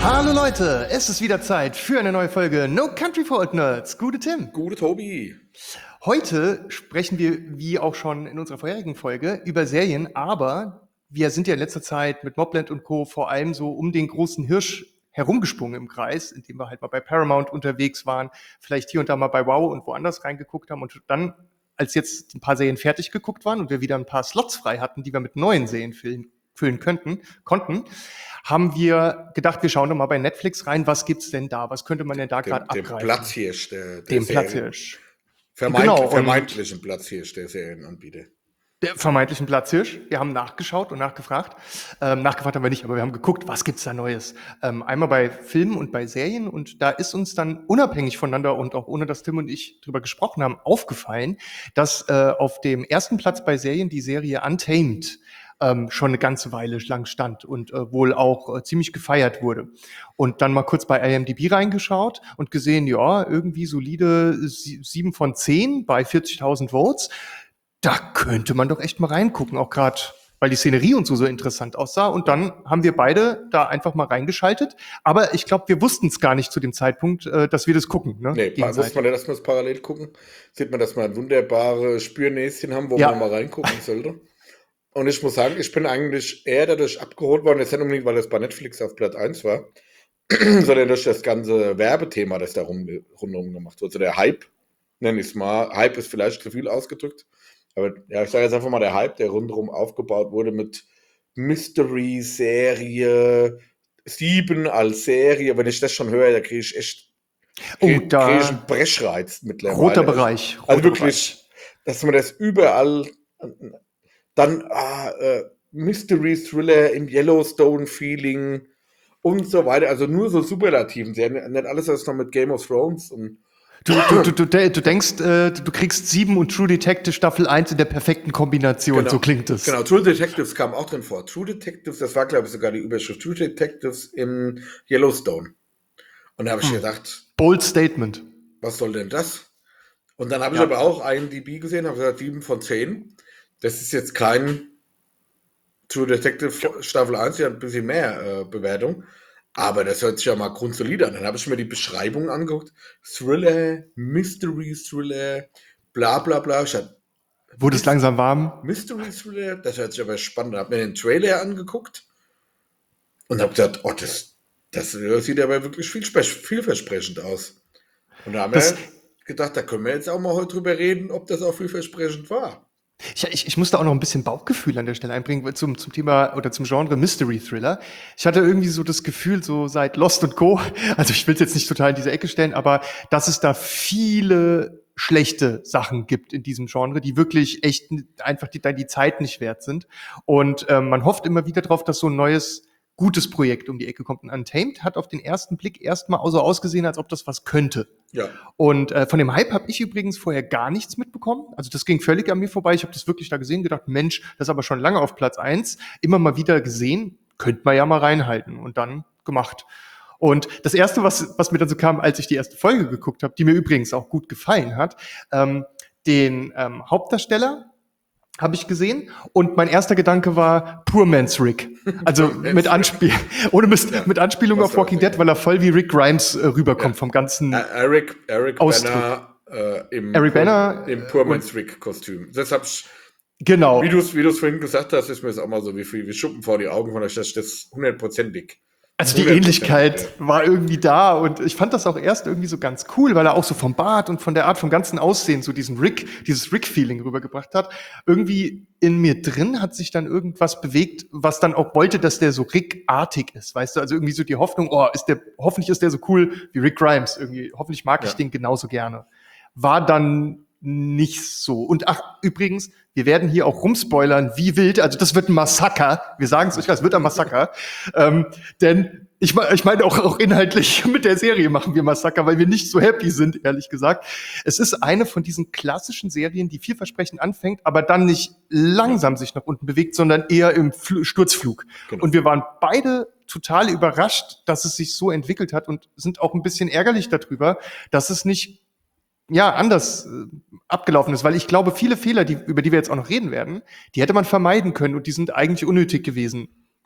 Hallo Leute, es ist wieder Zeit für eine neue Folge No Country for Old Nerds. Gute Tim. Gute Tobi. Heute sprechen wir, wie auch schon in unserer vorherigen Folge, über Serien, aber wir sind ja in letzter Zeit mit Mobland und Co. vor allem so um den großen Hirsch herumgesprungen im Kreis, indem wir halt mal bei Paramount unterwegs waren, vielleicht hier und da mal bei WoW und woanders reingeguckt haben und dann, als jetzt ein paar Serien fertig geguckt waren und wir wieder ein paar Slots frei hatten, die wir mit neuen Serien füllen konnten, haben wir gedacht, wir schauen doch mal bei Netflix rein, was gibt's denn da? Was könnte man denn da gerade abgreifen? Dem Platzhirsch der Dem Serien. Platzhirsch. Vermeintlichen Platzhirsch der Serienanbieter. Der vermeintlichen Platzhirsch. Wir haben nachgeschaut und nachgefragt. Nachgefragt haben wir nicht, aber wir haben geguckt, was gibt's da Neues? Einmal bei Filmen und bei Serien. Und da ist uns dann unabhängig voneinander und auch ohne, dass Tim und ich drüber gesprochen haben, aufgefallen, dass auf dem ersten Platz bei Serien die Serie Untamed schon eine ganze Weile lang stand und wohl auch ziemlich gefeiert wurde. Und dann mal kurz bei IMDb reingeschaut und gesehen, ja, irgendwie solide 7 von 10 bei 40.000 Votes. Da könnte man doch echt mal reingucken, auch gerade, weil die Szenerie und so interessant aussah. Und dann haben wir beide da einfach mal reingeschaltet. Aber ich glaube, wir wussten es gar nicht zu dem Zeitpunkt, dass wir das gucken. Ne? Nee, wusste man ja, dass wir es parallel gucken. Sieht man, dass wir ein wunderbares Spürnäschen haben, wo man mal reingucken sollte. Und ich muss sagen, ich bin eigentlich eher dadurch abgeholt worden, jetzt nicht unbedingt, weil das bei Netflix auf Platz 1 war, sondern durch das ganze Werbethema, das da rundherum gemacht wurde. Also der Hype, nenne ich es mal. Hype ist vielleicht zu viel ausgedrückt. Aber ja, ich sage jetzt einfach mal der Hype, der rundherum aufgebaut wurde mit Mystery-Serie, 7 als Serie. Wenn ich das schon höre, da kriege ich echt krieg ich einen Brechreiz mittlerweile. Roter Bereich. Also wirklich, dass man das überall... Dann Mystery-Thriller im Yellowstone-Feeling und so weiter. Also nur so Superlativen. Nicht alles was noch mit Game of Thrones. Und Du denkst, du kriegst 7 und True Detective Staffel 1 in der perfekten Kombination. Genau, so klingt es. Genau, True Detectives kam auch drin vor. True Detectives, das war, glaube ich, sogar die Überschrift. True Detectives im Yellowstone. Und da habe ich gedacht... Bold Statement. Was soll denn das? Und dann habe ich aber auch IMDb gesehen, habe gesagt 7 von 10. Das ist jetzt kein True Detective Staffel 1, die hat ein bisschen mehr Bewertung. Aber das hört sich ja mal grundsolide an. Dann habe ich mir die Beschreibung angeguckt. Thriller, Mystery Thriller, bla bla bla. Wurde es langsam warm? Mystery Thriller, das hört sich aber spannend an. Habe mir den Trailer angeguckt und habe gesagt, oh, das sieht aber wirklich vielversprechend aus. Und da haben wir gedacht, da können wir jetzt auch mal heute drüber reden, ob das auch vielversprechend war. Ich musste auch noch ein bisschen Bauchgefühl an der Stelle einbringen zum Thema oder zum Genre Mystery Thriller. Ich hatte irgendwie so das Gefühl, so seit Lost und Co., also ich will es jetzt nicht total in diese Ecke stellen, aber dass es da viele schlechte Sachen gibt in diesem Genre, die wirklich echt einfach die Zeit nicht wert sind. Und man hofft immer wieder drauf, dass so ein neues gutes Projekt um die Ecke kommt. Und Untamed hat auf den ersten Blick erstmal so ausgesehen, als ob das was könnte. Ja. Und von dem Hype habe ich übrigens vorher gar nichts mitbekommen. Also das ging völlig an mir vorbei. Ich habe das wirklich da gesehen, gedacht, Mensch, das ist aber schon lange auf Platz 1. Immer mal wieder gesehen, könnte man ja mal reinhalten. Und dann gemacht. Und das Erste, was mir dann so kam, als ich die erste Folge geguckt habe, die mir übrigens auch gut gefallen hat, den Hauptdarsteller habe ich gesehen und mein erster Gedanke war Poor Man's Rick. Also mit Anspielung auf Walking Dead, weil er voll wie Rick Grimes rüberkommt vom ganzen Eric Ausdruck. Banner im Poor Man's Rick Kostüm. Das habe ich genau. Wie du es vorhin gesagt hast, ist mir das auch mal so wie Schuppen vor die Augen von euch, das 100%ig. Also die Ähnlichkeit war irgendwie da und ich fand das auch erst irgendwie so ganz cool, weil er auch so vom Bart und von der Art vom ganzen Aussehen so dieses Rick-Feeling rübergebracht hat. Irgendwie in mir drin hat sich dann irgendwas bewegt, was dann auch wollte, dass der so Rick-artig ist, weißt du? Also irgendwie so die Hoffnung, hoffentlich ist der so cool wie Rick Grimes irgendwie. Hoffentlich mag ich den genauso gerne. War dann nicht so. Und übrigens, wir werden hier auch rumspoilern, wie wild, also das wird ein Massaker. Wir sagen es euch, es wird ein Massaker. Denn ich meine auch inhaltlich mit der Serie machen wir Massaker, weil wir nicht so happy sind, ehrlich gesagt. Es ist eine von diesen klassischen Serien, die vielversprechend anfängt, aber dann nicht langsam sich nach unten bewegt, sondern eher im Sturzflug. Genau. Und wir waren beide total überrascht, dass es sich so entwickelt hat und sind auch ein bisschen ärgerlich darüber, dass es nicht anders abgelaufen ist, weil ich glaube, viele Fehler, über die wir jetzt auch noch reden werden, die hätte man vermeiden können und die sind eigentlich unnötig gewesen.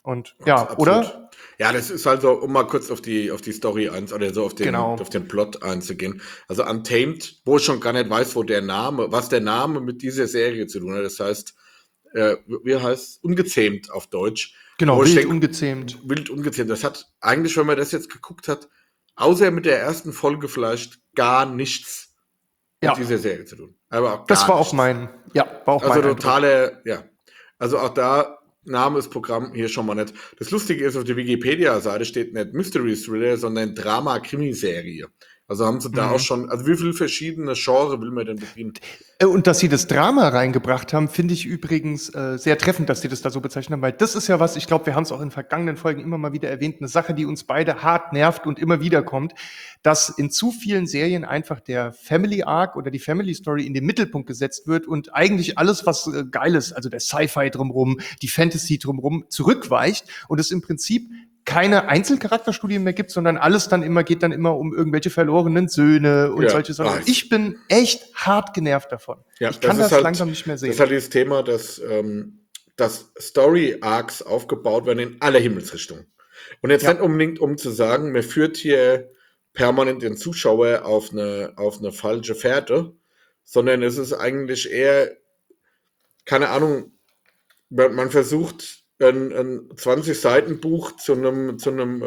Und ja, Absolut. oder? Ja, das ist also, um mal kurz auf die Story oder so auf Genau. den Plot einzugehen. Also Untamed, wo ich schon gar nicht weiß, was der Name mit dieser Serie zu tun hat. Das heißt, wie heißt Ungezähmt auf Deutsch. Genau, Wo ich wild denke, ungezähmt. wild ungezähmt. Das hat eigentlich, wenn man das jetzt geguckt hat, außer mit der ersten Folge vielleicht gar nichts mit Ja, dieser Serie zu tun. Aber auch das gar war auch nichts. Also mein Eindruck. ja. Also auch da Name ist Programm hier schon mal nicht. Das Lustige ist, auf der Wikipedia-Seite steht nicht Mystery Thriller, sondern Drama-Krimiserie. Also haben sie da auch Mhm. schon, also wie viele verschiedene Genre will man denn bedienen? Und dass sie das Drama reingebracht haben, finde ich übrigens sehr treffend, dass sie das da so bezeichnet haben, weil das ist ja was, ich glaube, wir haben es auch in vergangenen Folgen immer mal wieder erwähnt, eine Sache, die uns beide hart nervt und immer wieder kommt, dass in zu vielen Serien einfach der Family Arc oder die Family Story in den Mittelpunkt gesetzt wird und eigentlich alles, was geil ist, also der Sci-Fi drumrum, die Fantasy drumrum, zurückweicht und es im Prinzip keine Einzelcharakterstudien mehr gibt, sondern alles geht dann immer um irgendwelche verlorenen Söhne und Ja, solche Sachen. Und ich bin echt hart genervt davon. ja, Ich kann das halt, langsam nicht mehr das sehen. ist halt dieses Thema, dass Story-Arcs aufgebaut werden in alle Himmelsrichtungen. Und jetzt nicht unbedingt, um zu sagen, mir führt hier permanent den Zuschauer auf eine falsche Fährte, sondern es ist eigentlich eher, keine Ahnung, man versucht ein 20-Seiten-Buch zu einem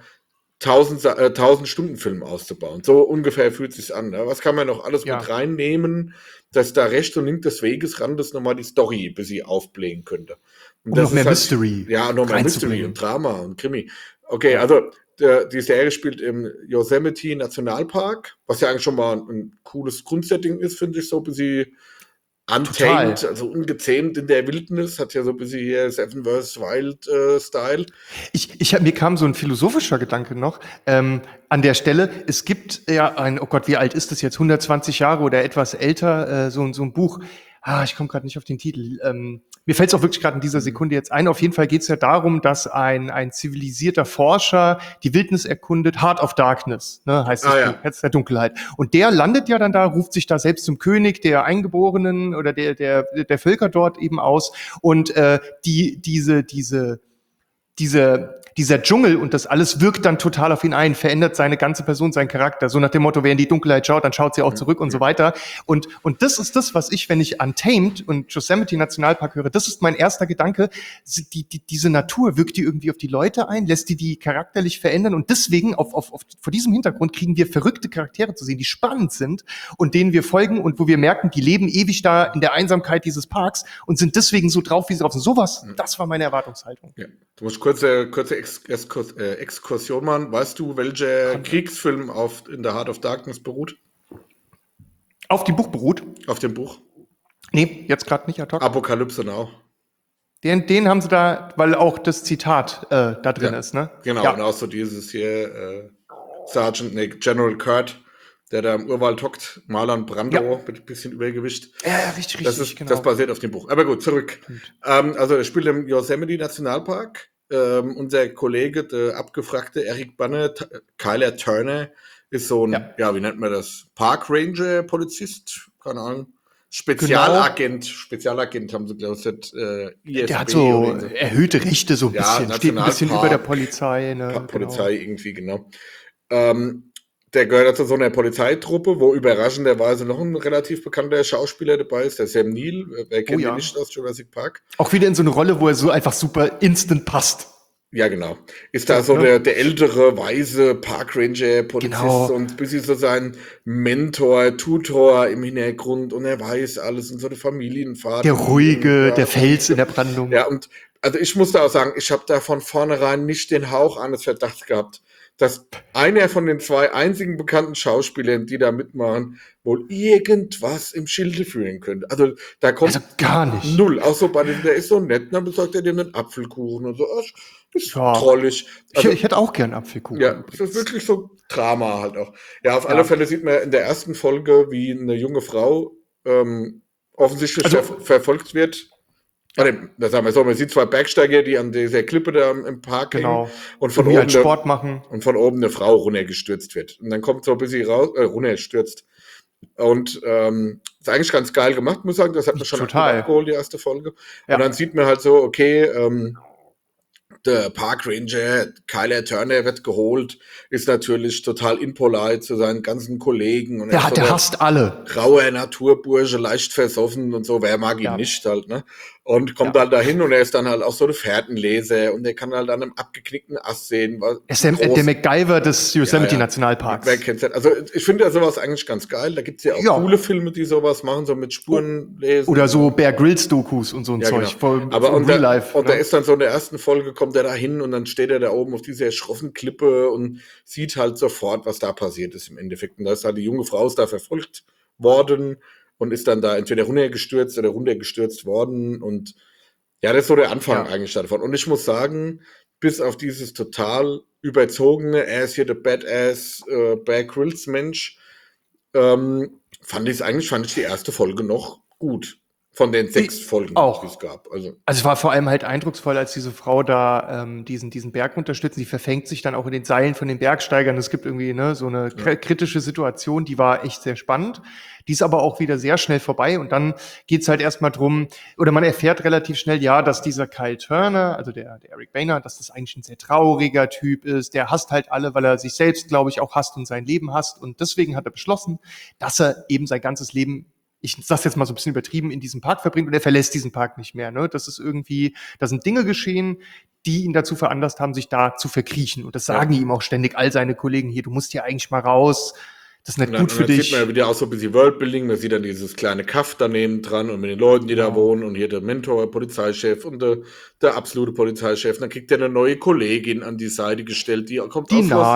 1000-Stunden-Film auszubauen. So ungefähr fühlt sich's an. Ne? Was kann man noch alles mit reinnehmen, dass da rechts und links des Wegesrandes nochmal die Story bis sie aufblähen könnte. Und Um das noch mehr ist halt, Mystery ja, noch mehr Mystery reinzubringen. und Drama und Krimi. Okay, also die Serie spielt im Yosemite Nationalpark, was ja eigentlich schon mal ein cooles Grundsetting ist, finde ich, so bis sie Untamed, Total. also ungezähmt in der Wildnis, hat ja so ein bisschen hier Seven vs. Wild Style. Mir kam so ein philosophischer Gedanke noch an der Stelle. Es gibt ja oh Gott, wie alt ist das jetzt? 120 Jahre oder etwas älter, so ein Buch. Ich komme gerade nicht auf den Titel. Mir fällt es auch wirklich gerade in dieser Sekunde jetzt ein. Auf jeden Fall geht es ja darum, dass ein zivilisierter Forscher die Wildnis erkundet, Heart of Darkness, ne, heißt das Buch, Herz der Dunkelheit. Und der landet ja dann da, ruft sich da selbst zum König der Eingeborenen oder der Völker dort eben aus. Und dieser Dschungel und das alles wirkt dann total auf ihn ein, verändert seine ganze Person, seinen Charakter. So nach dem Motto, wer in die Dunkelheit schaut, dann schaut sie auch zurück und so weiter. Und das ist das, was ich, wenn ich Untamed und Yosemite Nationalpark höre, das ist mein erster Gedanke. Diese Natur wirkt die irgendwie auf die Leute ein, lässt die charakterlich verändern und deswegen vor diesem Hintergrund kriegen wir verrückte Charaktere zu sehen, die spannend sind und denen wir folgen und wo wir merken, die leben ewig da in der Einsamkeit dieses Parks und sind deswegen so drauf, wie sie drauf sind. Sowas, das war meine Erwartungshaltung. Ja. Du musst kurze Exkursion machen. Weißt du, welcher Kriegsfilm in der Heart of Darkness beruht? Auf dem Buch beruht? Auf dem Buch? Nee, jetzt gerade nicht ad hoc. Apokalypse Now. Den haben sie da, weil auch das Zitat da drin ist, ne? Genau, ja. Und auch so dieses hier General Kurt, der da im Urwald hockt, Marlon Brando mit ein bisschen Übergewicht. Ja, richtig, genau. Das basiert auf dem Buch. Aber gut, zurück. Also er spielt im Yosemite Nationalpark. Unser Kollege, der abgefragte Eric Banner, Kyler Turner, ist so ein, wie nennt man das? Park Ranger Polizist? Keine Ahnung. Spezialagent haben sie, glaube ich, ISB. Der hat so erhöhte Rechte so ein bisschen, steht ein bisschen über der Polizei. Ne? Polizei irgendwie, genau. Der gehört zu so einer Polizeitruppe, wo überraschenderweise noch ein relativ bekannter Schauspieler dabei ist, der Sam Neill. Wer kennt ihn nicht aus Jurassic Park? Auch wieder in so eine Rolle, wo er so einfach super instant passt. Ja, genau. Ist da so der ältere, weise Park-Ranger-Polizist und ein bisschen so sein Mentor, Tutor im Hintergrund und er weiß alles und so eine Familienvater. Der ruhige, der Fels in der Brandung. Ja, und also ich muss da auch sagen, ich habe da von vornherein nicht den Hauch eines Verdachts gehabt, dass einer von den zwei einzigen bekannten Schauspielern, die da mitmachen, wohl irgendwas im Schilde führen könnte. Also da kommt gar nicht. Null. Auch so bei dem, der ist so nett, dann besorgt er dem einen Apfelkuchen und so. Das ist trollig. Also, ich hätte auch gern Apfelkuchen. Ja, das ist wirklich so Drama halt auch. Ja, auf alle Fälle sieht man in der ersten Folge, wie eine junge Frau offensichtlich verfolgt wird. Das sagen wir so, man sieht zwei Bergsteiger, die an dieser Klippe da im Park hängen und von oben Sport machen. Und von oben eine Frau runtergestürzt wird. Und dann kommt so ein bisschen raus, runterstürzt. Und ist eigentlich ganz geil gemacht, muss ich sagen. Das hat mich schon abgeholt, die erste Folge. Ja. Und dann sieht man halt so, okay, der Park Ranger, Kyler Turner, wird geholt, ist natürlich total impolite zu seinen ganzen Kollegen. Und Der hasst alle. Grauer Naturbursche, leicht versoffen und so, wer mag ihn Ja. nicht halt, ne? Und kommt Ja. halt dahin und er ist dann halt auch so ein Fährtenleser und der kann halt an einem abgeknickten Ast sehen. Er ist der MacGyver des Yosemite Nationalparks. Wer kennt's denn? Also ich finde ja sowas eigentlich ganz geil. Da gibt's ja auch coole Filme, die sowas machen, so mit Spuren lesen. Oder so Bear Grylls Dokus und so ein Zeug. Genau. Aber und der ist dann so in der ersten Folge, kommt er da hin und dann steht er da oben auf dieser schroffen Klippe und sieht halt sofort, was da passiert ist im Endeffekt. Und da ist halt die junge Frau ist da verfolgt worden und ist dann da entweder runtergestürzt oder runtergestürzt worden. Und ja, das ist so der Anfang eigentlich davon. Und ich muss sagen, bis auf dieses total überzogene, er ist hier der Badass Bear Grylls Mensch, fand ich die erste Folge noch gut. Von den 6 Folgen, die es gab. Also es war vor allem halt eindrucksvoll, als diese Frau da diesen Berg unterstützt. Die verfängt sich dann auch in den Seilen von den Bergsteigern. Es gibt irgendwie so eine kritische Situation, die war echt sehr spannend. Die ist aber auch wieder sehr schnell vorbei. Und dann geht's halt erstmal drum, oder man erfährt relativ schnell, dass dieser Kyle Turner, also der Eric Boehner, dass das eigentlich ein sehr trauriger Typ ist. Der hasst halt alle, weil er sich selbst, glaube ich, auch hasst und sein Leben hasst. Und deswegen hat er beschlossen, dass er eben sein ganzes Leben, ich sag's jetzt mal so ein bisschen übertrieben, in diesem Park verbringt und er verlässt diesen Park nicht mehr. Ne? Das ist irgendwie, da sind Dinge geschehen, die ihn dazu veranlasst haben, sich da zu verkriechen. Und das sagen ihm auch ständig all seine Kollegen hier, du musst hier eigentlich mal raus. Das ist nicht gut für dich. Sieht man ja wieder auch so ein bisschen Worldbuilding, man sieht dann dieses kleine Kaff daneben dran und mit den Leuten, die da wohnen und hier der Mentor, Polizeichef und der absolute Polizeichef. Dann kriegt er eine neue Kollegin an die Seite gestellt, die kommt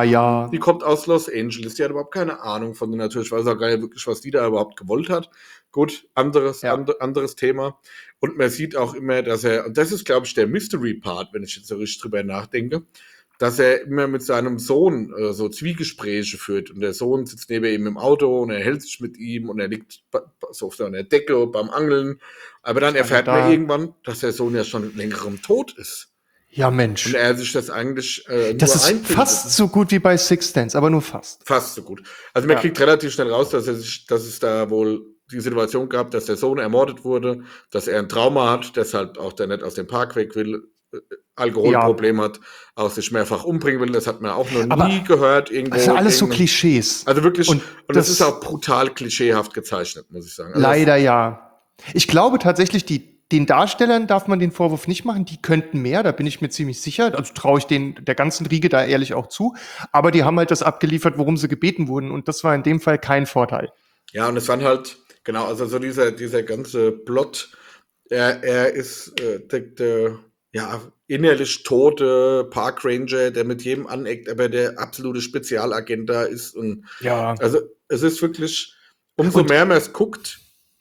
aus Los Angeles, die hat überhaupt keine Ahnung von der Natur. Ich weiß auch gar nicht wirklich, was die da überhaupt gewollt hat. Gut, anderes Thema. Und man sieht auch immer, dass und das ist, glaube ich, der Mystery-Part, wenn ich jetzt so richtig drüber nachdenke, dass er immer mit seinem Sohn so Zwiegespräche führt. Und der Sohn sitzt neben ihm im Auto und er hält sich mit ihm und er liegt so auf seiner Decke beim Angeln. Aber dann erfährt man irgendwann, dass der Sohn ja schon längerem tot ist. Ja, Mensch. Und er sich das eigentlich das ist fast so gut wie bei Sixth Sense, aber nur fast. Fast so gut. Also man kriegt relativ schnell raus, dass es da wohl die Situation gab, dass der Sohn ermordet wurde, dass er ein Trauma hat, deshalb auch der nicht aus dem Park weg will, Alkoholproblem hat, auch sich mehrfach umbringen will, das hat man auch noch nie gehört. Irgendwo, das sind alles so Klischees. Also wirklich, und das ist auch brutal klischeehaft gezeichnet, muss ich sagen. Also leider ja. Ich glaube tatsächlich, den Darstellern darf man den Vorwurf nicht machen, die könnten mehr, da bin ich mir ziemlich sicher, also traue ich der ganzen Riege da ehrlich auch zu, aber die haben halt das abgeliefert, worum sie gebeten wurden und das war in dem Fall kein Vorteil. Ja, und es waren halt, genau, also so dieser ganze Plot, er ist der innerlich tote Park Ranger, der mit jedem aneckt, aber der absolute Spezialagent da ist. Und also es ist wirklich, umso mehr man es guckt,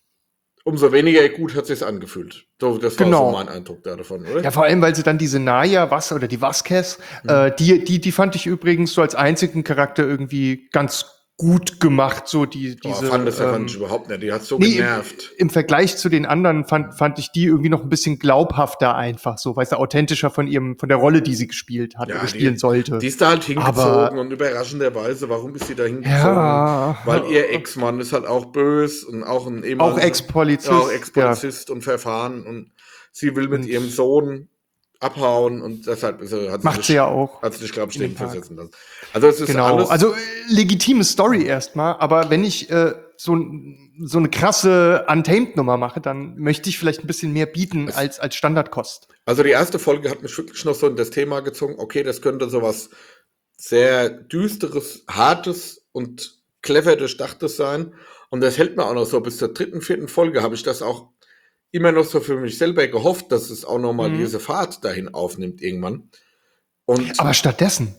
umso weniger gut hat es sich angefühlt. So, das war so mein Eindruck davon, oder? Ja, vor allem, weil sie dann diese Naya oder die Vasquez, die fand ich übrigens so als einzigen Charakter irgendwie ganz gut gemacht, so fand ich überhaupt nicht, die hat so genervt. Im Vergleich zu den anderen fand ich die irgendwie noch ein bisschen glaubhafter einfach, so, weißt du, authentischer von der Rolle, die sie gespielt hat oder spielen sollte. Die ist da halt hingezogen und überraschenderweise, warum ist sie da hingezogen? Weil ihr Ex-Mann ist halt auch böse und auch ein ehemaliger... Auch Ex-Polizist. Auch Ex-Polizist und Verfahren und sie will mit ihrem Sohn abhauen und deshalb macht sie ja auch. Hat sie sich, glaube ich, Leben versetzen lassen. Also es ist alles... Also legitime Story erstmal, aber wenn ich so eine krasse Untamed-Nummer mache, dann möchte ich vielleicht ein bisschen mehr bieten als Standardkost. Also die erste Folge hat mich wirklich noch so in das Thema gezogen, okay, das könnte sowas sehr Düsteres, Hartes und clever Durchdachtes sein und das hält mir auch noch so bis zur 3., 4. Folge habe ich das auch immer noch so für mich selber gehofft, dass es auch nochmal diese Fahrt dahin aufnimmt irgendwann. Aber stattdessen.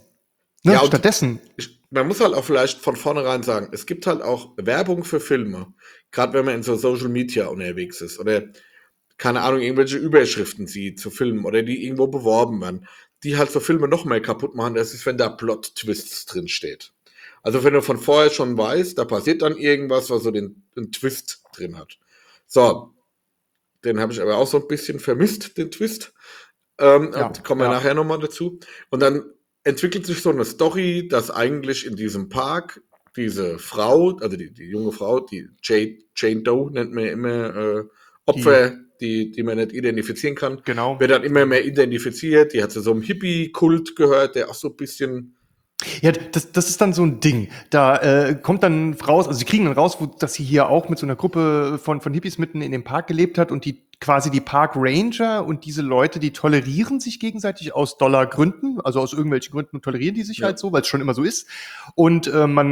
Man muss halt auch vielleicht von vornherein sagen, es gibt halt auch Werbung für Filme, gerade wenn man in so Social Media unterwegs ist oder, keine Ahnung, irgendwelche Überschriften sieht zu Filmen oder die irgendwo beworben werden, die halt so Filme noch mehr kaputt machen, das ist, wenn da Plot-Twists drin steht. Also wenn du von vorher schon weißt, da passiert dann irgendwas, was so den Twist drin hat. So, den habe ich aber auch so ein bisschen vermisst, den Twist. Kommen wir nachher nochmal dazu. Und dann entwickelt sich so eine Story, dass eigentlich in diesem Park diese Frau, also die junge Frau, die Jane Doe nennt man immer Opfer, die man nicht identifizieren kann. Genau. Wird dann immer mehr identifiziert. Die hat zu so einem Hippie-Kult gehört, der auch so ein bisschen. Ja, das ist dann so ein Ding. Da kommt dann raus, also sie kriegen dann raus, dass sie hier auch mit so einer Gruppe von Hippies mitten in dem Park gelebt hat und die quasi die Park Ranger und diese Leute, die tolerieren sich gegenseitig aus Dollargründen, also aus irgendwelchen Gründen tolerieren die sich halt so, weil es schon immer so ist. Und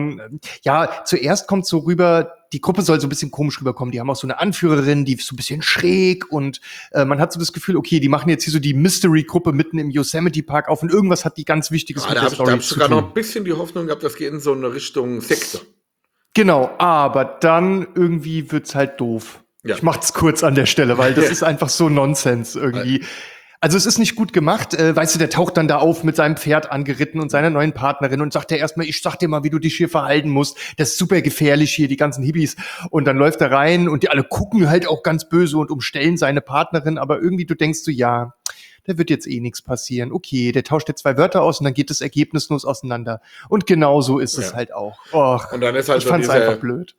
zuerst kommt so rüber, die Gruppe soll so ein bisschen komisch rüberkommen. Die haben auch so eine Anführerin, die ist so ein bisschen schräg und man hat so das Gefühl, okay, die machen jetzt hier so die Mystery-Gruppe mitten im Yosemite Park auf und irgendwas hat die ganz Wichtiges mit der Story zu tun. Da habe ich sogar noch ein bisschen die Hoffnung gehabt, das geht in so eine Richtung Sekte. Genau, aber dann irgendwie wird's halt doof. Ja. Ich mach's kurz an der Stelle, weil das ist einfach so Nonsens irgendwie. Also es ist nicht gut gemacht. Weißt du, der taucht dann da auf mit seinem Pferd angeritten und seiner neuen Partnerin und sagt er erstmal, ich sag dir mal, wie du dich hier verhalten musst. Das ist super gefährlich hier, die ganzen Hippies. Und dann läuft er rein und die alle gucken halt auch ganz böse und umstellen seine Partnerin. Aber irgendwie, du denkst so, ja, da wird jetzt eh nichts passieren. Okay, der tauscht jetzt 2 Wörter aus und dann geht das ergebnislos auseinander. Und genau so ist es halt auch. Och, und dann ist halt ich fand's einfach blöd.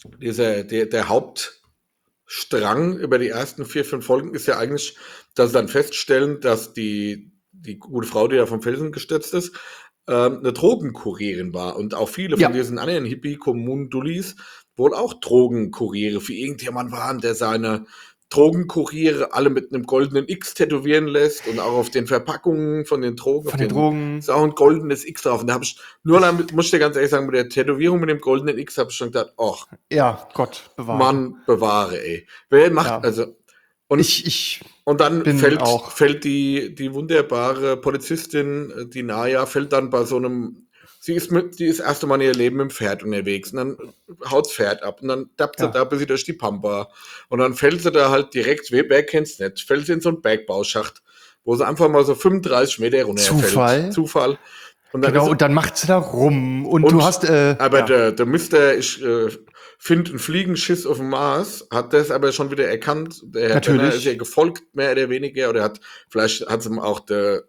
Der Hauptstrang über die ersten 4, 5 Folgen ist ja eigentlich, dass sie dann feststellen, dass die gute Frau, die da vom Felsen gestürzt ist, eine Drogenkurierin war. Und auch viele von diesen anderen Hippie-Kommunen-Dullis wohl auch Drogenkuriere für irgendjemand waren, der seine Drogenkuriere alle mit einem goldenen X tätowieren lässt und auch auf den Verpackungen von den Drogen ist auch ein goldenes X drauf. Und da habe ich muss ich dir ganz ehrlich sagen, mit der Tätowierung mit dem goldenen X habe ich schon gedacht, ach, ja, Gott bewahre. Mann bewahre, ey. Wer macht und dann fällt die wunderbare Polizistin, die Naya, fällt dann bei so einem. Die ist das erste Mal in ihr Leben mit dem Pferd unterwegs und dann haut das Pferd ab und dann tappt sie da bis sie durch die Pampa und dann fällt sie da halt direkt, wer kennt's nicht, fällt sie in so einen Bergbauschacht, wo sie einfach mal so 35 Meter runterfällt. Zufall. Und dann und dann macht sie da rum und du hast aber der Mister, ich finde einen Fliegenschiss auf dem Mars, hat das aber schon wieder erkannt. Der Herr Benner ist ja gefolgt, mehr oder weniger, oder vielleicht hat es ihm auch der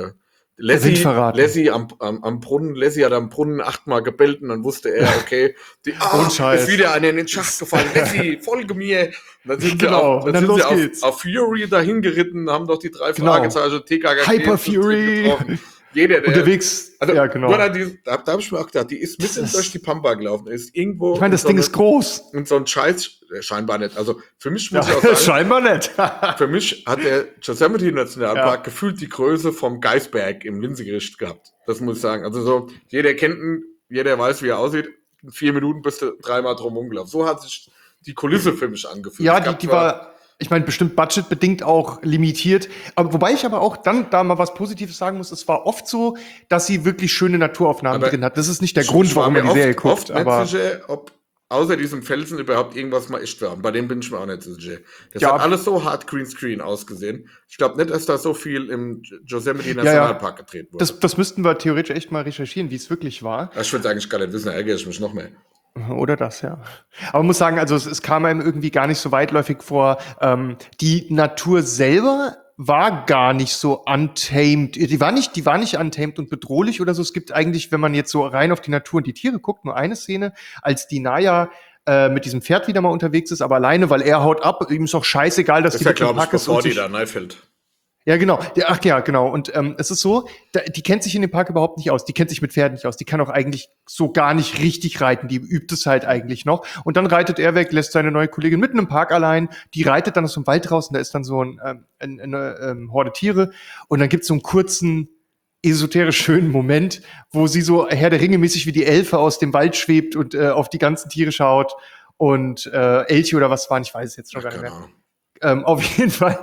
Lassie am Brunnen, Lassie hat am Brunnen 8-mal gebellt und dann wusste er, okay, ist wieder einer in den Schacht gefallen. Lassie, folge mir. Und dann sind sie auf Fury dahin geritten, haben doch die 3 Fragezeichen TKKG Hyper Fury getroffen. Jeder, der unterwegs, also, ja genau. Da habe ich mir auch gedacht, die ist mitten durch die Pampa gelaufen, ist irgendwo. Ich meine, das Ding ist groß. Und so ein Scheiß, scheinbar nicht. Also für mich muss ich auch sagen, scheinbar nicht. Für mich hat der Yosemite Nationalpark gefühlt die Größe vom Geisberg im Linsegericht gehabt. Das muss ich sagen. Also so, jeder kennt ihn, jeder weiß, wie er aussieht. In 4 Minuten bist du 3-mal drum rumgelaufen. So hat sich die Kulisse für mich angefühlt. Ja, die war. Ich meine, bestimmt budgetbedingt auch limitiert. Aber wobei ich aber auch dann da mal was Positives sagen muss, es war oft so, dass sie wirklich schöne Naturaufnahmen drin hat. Das ist nicht der Grund, warum man die Serie guckt. Aber nicht sicher, ob außer diesem Felsen überhaupt irgendwas mal echt war. Und bei dem bin ich mir auch nicht sicher. Das hat alles so hart Greenscreen ausgesehen. Ich glaube nicht, dass da so viel im Yosemite Nationalpark gedreht wurde. Das müssten wir theoretisch echt mal recherchieren, wie es wirklich war. Ich würde es eigentlich gar nicht wissen, da ärgere ich mich noch mehr. Oder das, ja. Aber man muss sagen, also es kam einem irgendwie gar nicht so weitläufig vor. Die Natur selber war gar nicht so untamed. Die war nicht untamed und bedrohlich oder so. Es gibt eigentlich, wenn man jetzt so rein auf die Natur und die Tiere guckt, nur eine Szene, als die Naya mit diesem Pferd wieder mal unterwegs ist, aber alleine, weil er haut ab. Ihm ist auch scheißegal, dass das die mit dem Pack ist. Bevor die da neifällt. Ja, genau. Genau. Und es ist so, die kennt sich in dem Park überhaupt nicht aus. Die kennt sich mit Pferden nicht aus. Die kann auch eigentlich so gar nicht richtig reiten. Die übt es halt eigentlich noch. Und dann reitet er weg, lässt seine neue Kollegin mitten im Park allein. Die reitet dann aus dem Wald raus und da ist dann so eine Horde Tiere. Und dann gibt's so einen kurzen, esoterisch schönen Moment, wo sie so Herr der Ringe mäßig wie die Elfe aus dem Wald schwebt und auf die ganzen Tiere schaut. Und Elche oder was waren, ich weiß es jetzt schon gar nicht mehr. Auf jeden Fall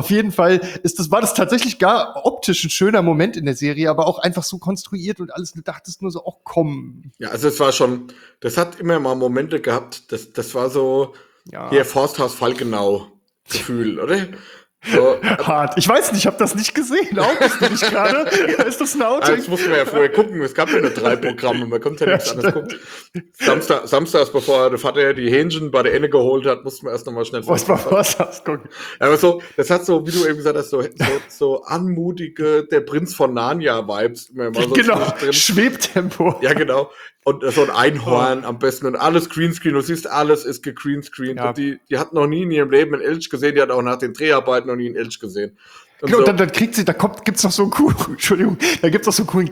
war das tatsächlich gar optisch ein schöner Moment in der Serie, aber auch einfach so konstruiert und alles. Du dachtest nur so, ach komm. Ja, also es war schon, das hat immer mal Momente gehabt, das war so hier Forsthaus Falkenau Gefühl, oder? So, Hart. Ich weiß nicht, ich habe das nicht gesehen. Outest du nicht gerade? Ist das ein Outing? das mussten wir ja vorher gucken. Es gab ja nur 3 Programme. Man konnte ja nichts anderes gucken. Samstags, bevor der Vater die Hähnchen bei der Enne geholt hat, mussten wir erst noch mal schnell Was gucken? Aber so, das hat so, wie du eben gesagt hast, so anmutige, der Prinz von Narnia-Vibes. So Genau, Schwebtempo. Ja, genau. Und so ein Einhorn am besten und alles Greenscreen. Du siehst, alles ist gegreenscreened. Ja. Und die hat noch nie in ihrem Leben einen Elch gesehen. Die hat auch nach den Dreharbeiten noch nie einen Elch gesehen. Und genau, so. dann kriegt sie, gibt's noch so einen coolen, Entschuldigung, da gibt's noch so einen coolen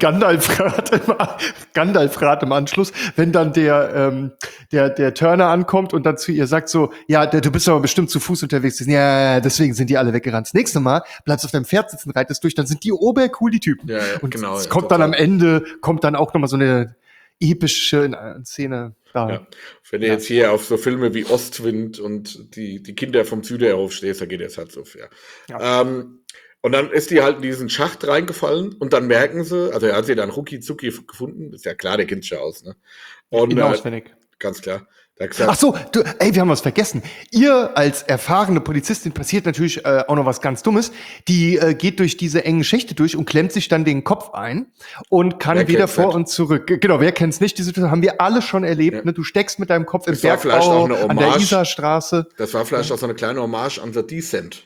Gandalf-Rat im Anschluss, wenn dann der Turner ankommt und dann zu ihr sagt so, ja, du bist aber bestimmt zu Fuß unterwegs. Ja, deswegen sind die alle weggerannt. Das nächste Mal bleibst du auf deinem Pferd sitzen, reitest durch, dann sind die obercool, die Typen. Ja, und genau. Es kommt dann am Ende, auch nochmal so eine epische Szene da. Ja. Wenn du jetzt hier auf so Filme wie Ostwind und die Kinder vom Süderhof stehst, da geht das halt so fair. Ja. Und dann ist die halt in diesen Schacht reingefallen und dann merken sie, also er hat sie dann rucki zucki gefunden, ist ja klar, der kennt sich ja aus, ne? Und ganz klar. Ach so, wir haben was vergessen. Ihr als erfahrene Polizistin passiert natürlich auch noch was ganz Dummes. Die geht durch diese engen Schächte durch und klemmt sich dann den Kopf ein und kann wieder vor und zurück. Genau, wer kennt's nicht? Die Situation haben wir alle schon erlebt. Ja. Ne? Du steckst mit deinem Kopf im Bergbau an der Isarstraße. Das war vielleicht auch so eine kleine Hommage an The Descent.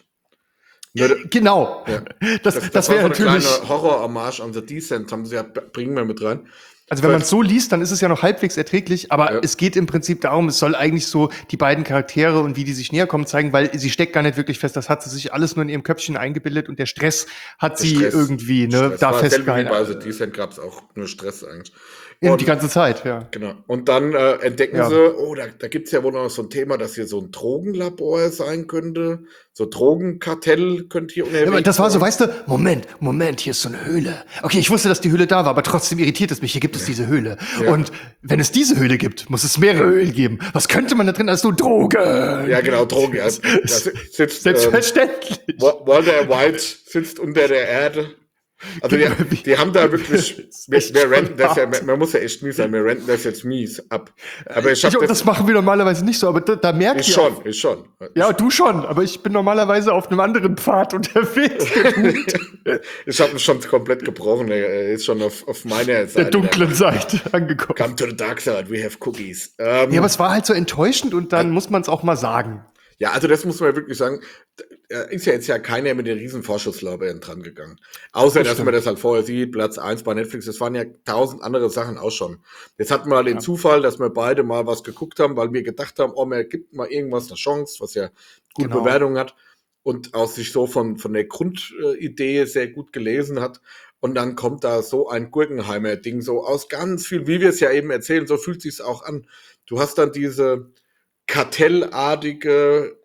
Genau. Ja. Das wäre so natürlich eine kleine Horror-Hommage an The Descent. Haben sie ja, bringen wir mit rein. Also wenn man es so liest, dann ist es ja noch halbwegs erträglich, aber es geht im Prinzip darum, es soll eigentlich so die beiden Charaktere und wie die sich näher kommen zeigen, weil sie steckt gar nicht wirklich fest, das hat sie sich alles nur in ihrem Köpfchen eingebildet und der Stress hat sie irgendwie da festgehalten. Bei The Descent gab es auch nur Stress eigentlich. Und die ganze Zeit, ja. Genau. Und dann entdecken sie, da gibt's ja wohl noch so ein Thema, dass hier so ein Drogenlabor sein könnte. So Drogenkartell könnte hier unterwegs sein. Das war so, weißt du, Moment, hier ist so eine Höhle. Okay, ich wusste, dass die Höhle da war, aber trotzdem irritiert es mich. Hier gibt es diese Höhle. Ja. Und wenn es diese Höhle gibt, muss es mehrere Höhlen geben. Was könnte man da drin als so Drogen? Ja, genau, Drogen. Ja. Sitzt, selbstverständlich. Walter White sitzt unter der Erde. Also die haben da wirklich, wir renten das ja, man muss ja echt mies sein, wir renten das jetzt mies ab. Aber das machen wir normalerweise nicht so, aber da merkt ihr Ich schon. Ja, du schon, aber ich bin normalerweise auf einem anderen Pfad unterwegs. Ich habe mich schon komplett gebrochen, er ist schon auf meiner Seite. Der dunklen Seite angekommen. Come to the dark side, we have cookies. Ja, aber es war halt so enttäuschend und dann muss man es auch mal sagen. Ja, also das muss man wirklich sagen, ist ja jetzt keiner mit den riesen Vorschusslorbeeren dran gegangen. Außer, dass man das halt vorher sieht, Platz 1 bei Netflix, das waren ja 1000 andere Sachen auch schon. Jetzt hatten wir den Zufall, dass wir beide mal was geguckt haben, weil wir gedacht haben, man gibt mal irgendwas eine Chance, was ja gute Bewertung hat und auch sich so von der Grundidee sehr gut gelesen hat. Und dann kommt da so ein Gurkenheimer-Ding, so aus ganz viel, wie wir es ja eben erzählen, so fühlt sich's auch an. Du hast dann diese kartellartige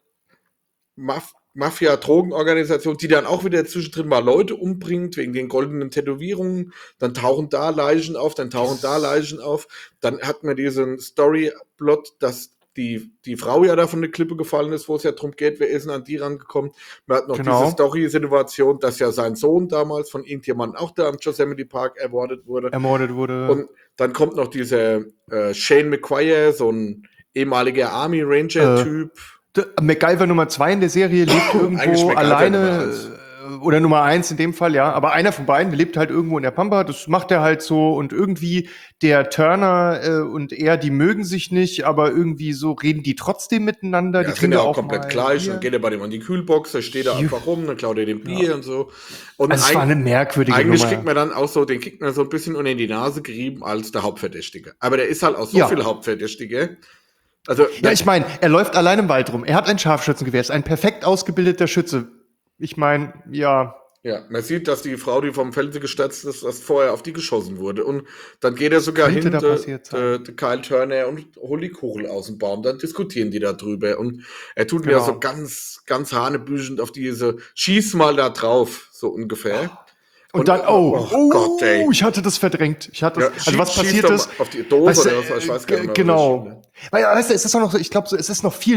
Mafia-Drogenorganisation, die dann auch wieder zwischendrin mal Leute umbringt, wegen den goldenen Tätowierungen. Dann tauchen da Leichen auf, dann hat man diesen Story-Plot, dass die Frau ja da von der Klippe gefallen ist, wo es ja darum geht, wer ist denn an die rangekommen. Man hat noch diese Story-Situation, dass ja sein Sohn damals von irgendjemandem auch da am Yosemite Park ermordet wurde. Und dann kommt noch dieser Shane McQuire, so ein ehemaliger Army Ranger-Typ. MacGyver Nummer 2 in der Serie lebt irgendwo alleine, oder Nummer 1 in dem Fall, ja. Aber einer von beiden lebt halt irgendwo in der Pampa, das macht er halt so. Und irgendwie der Turner und er, die mögen sich nicht, aber irgendwie so reden die trotzdem miteinander. Ja, die sind ja auch komplett gleich. Dann geht er bei dem an die Kühlbox, da steht er einfach rum, dann klaut er den Bier und so. Und also es war eine merkwürdige eigentlich Nummer. Kriegt man dann auch so, den kriegt man so ein bisschen unter die Nase gerieben als der Hauptverdächtige. Aber der ist halt auch so viel Hauptverdächtige. Also, ja, ich meine, er läuft allein im Wald rum. Er hat ein Scharfschützengewehr, ist ein perfekt ausgebildeter Schütze. Ich meine, ja. Ja, man sieht, dass die Frau, die vom Felsen gestürzt ist, dass vorher auf die geschossen wurde. Und dann geht er sogar hin, Kyle Turner, und holt die Kugel aus dem Baum. Dann diskutieren die da drüber. Und er tut mir so ganz, ganz hanebüchend auf diese, schieß mal da drauf, so ungefähr. Und dann, Gott, ey. Ich hatte das verdrängt. Also was passiert ist. Auf die Dose oder was, ich weiß gar nicht mehr. Genau. Weil, weißt du, es ist auch noch so, ich glaube, es ist noch viel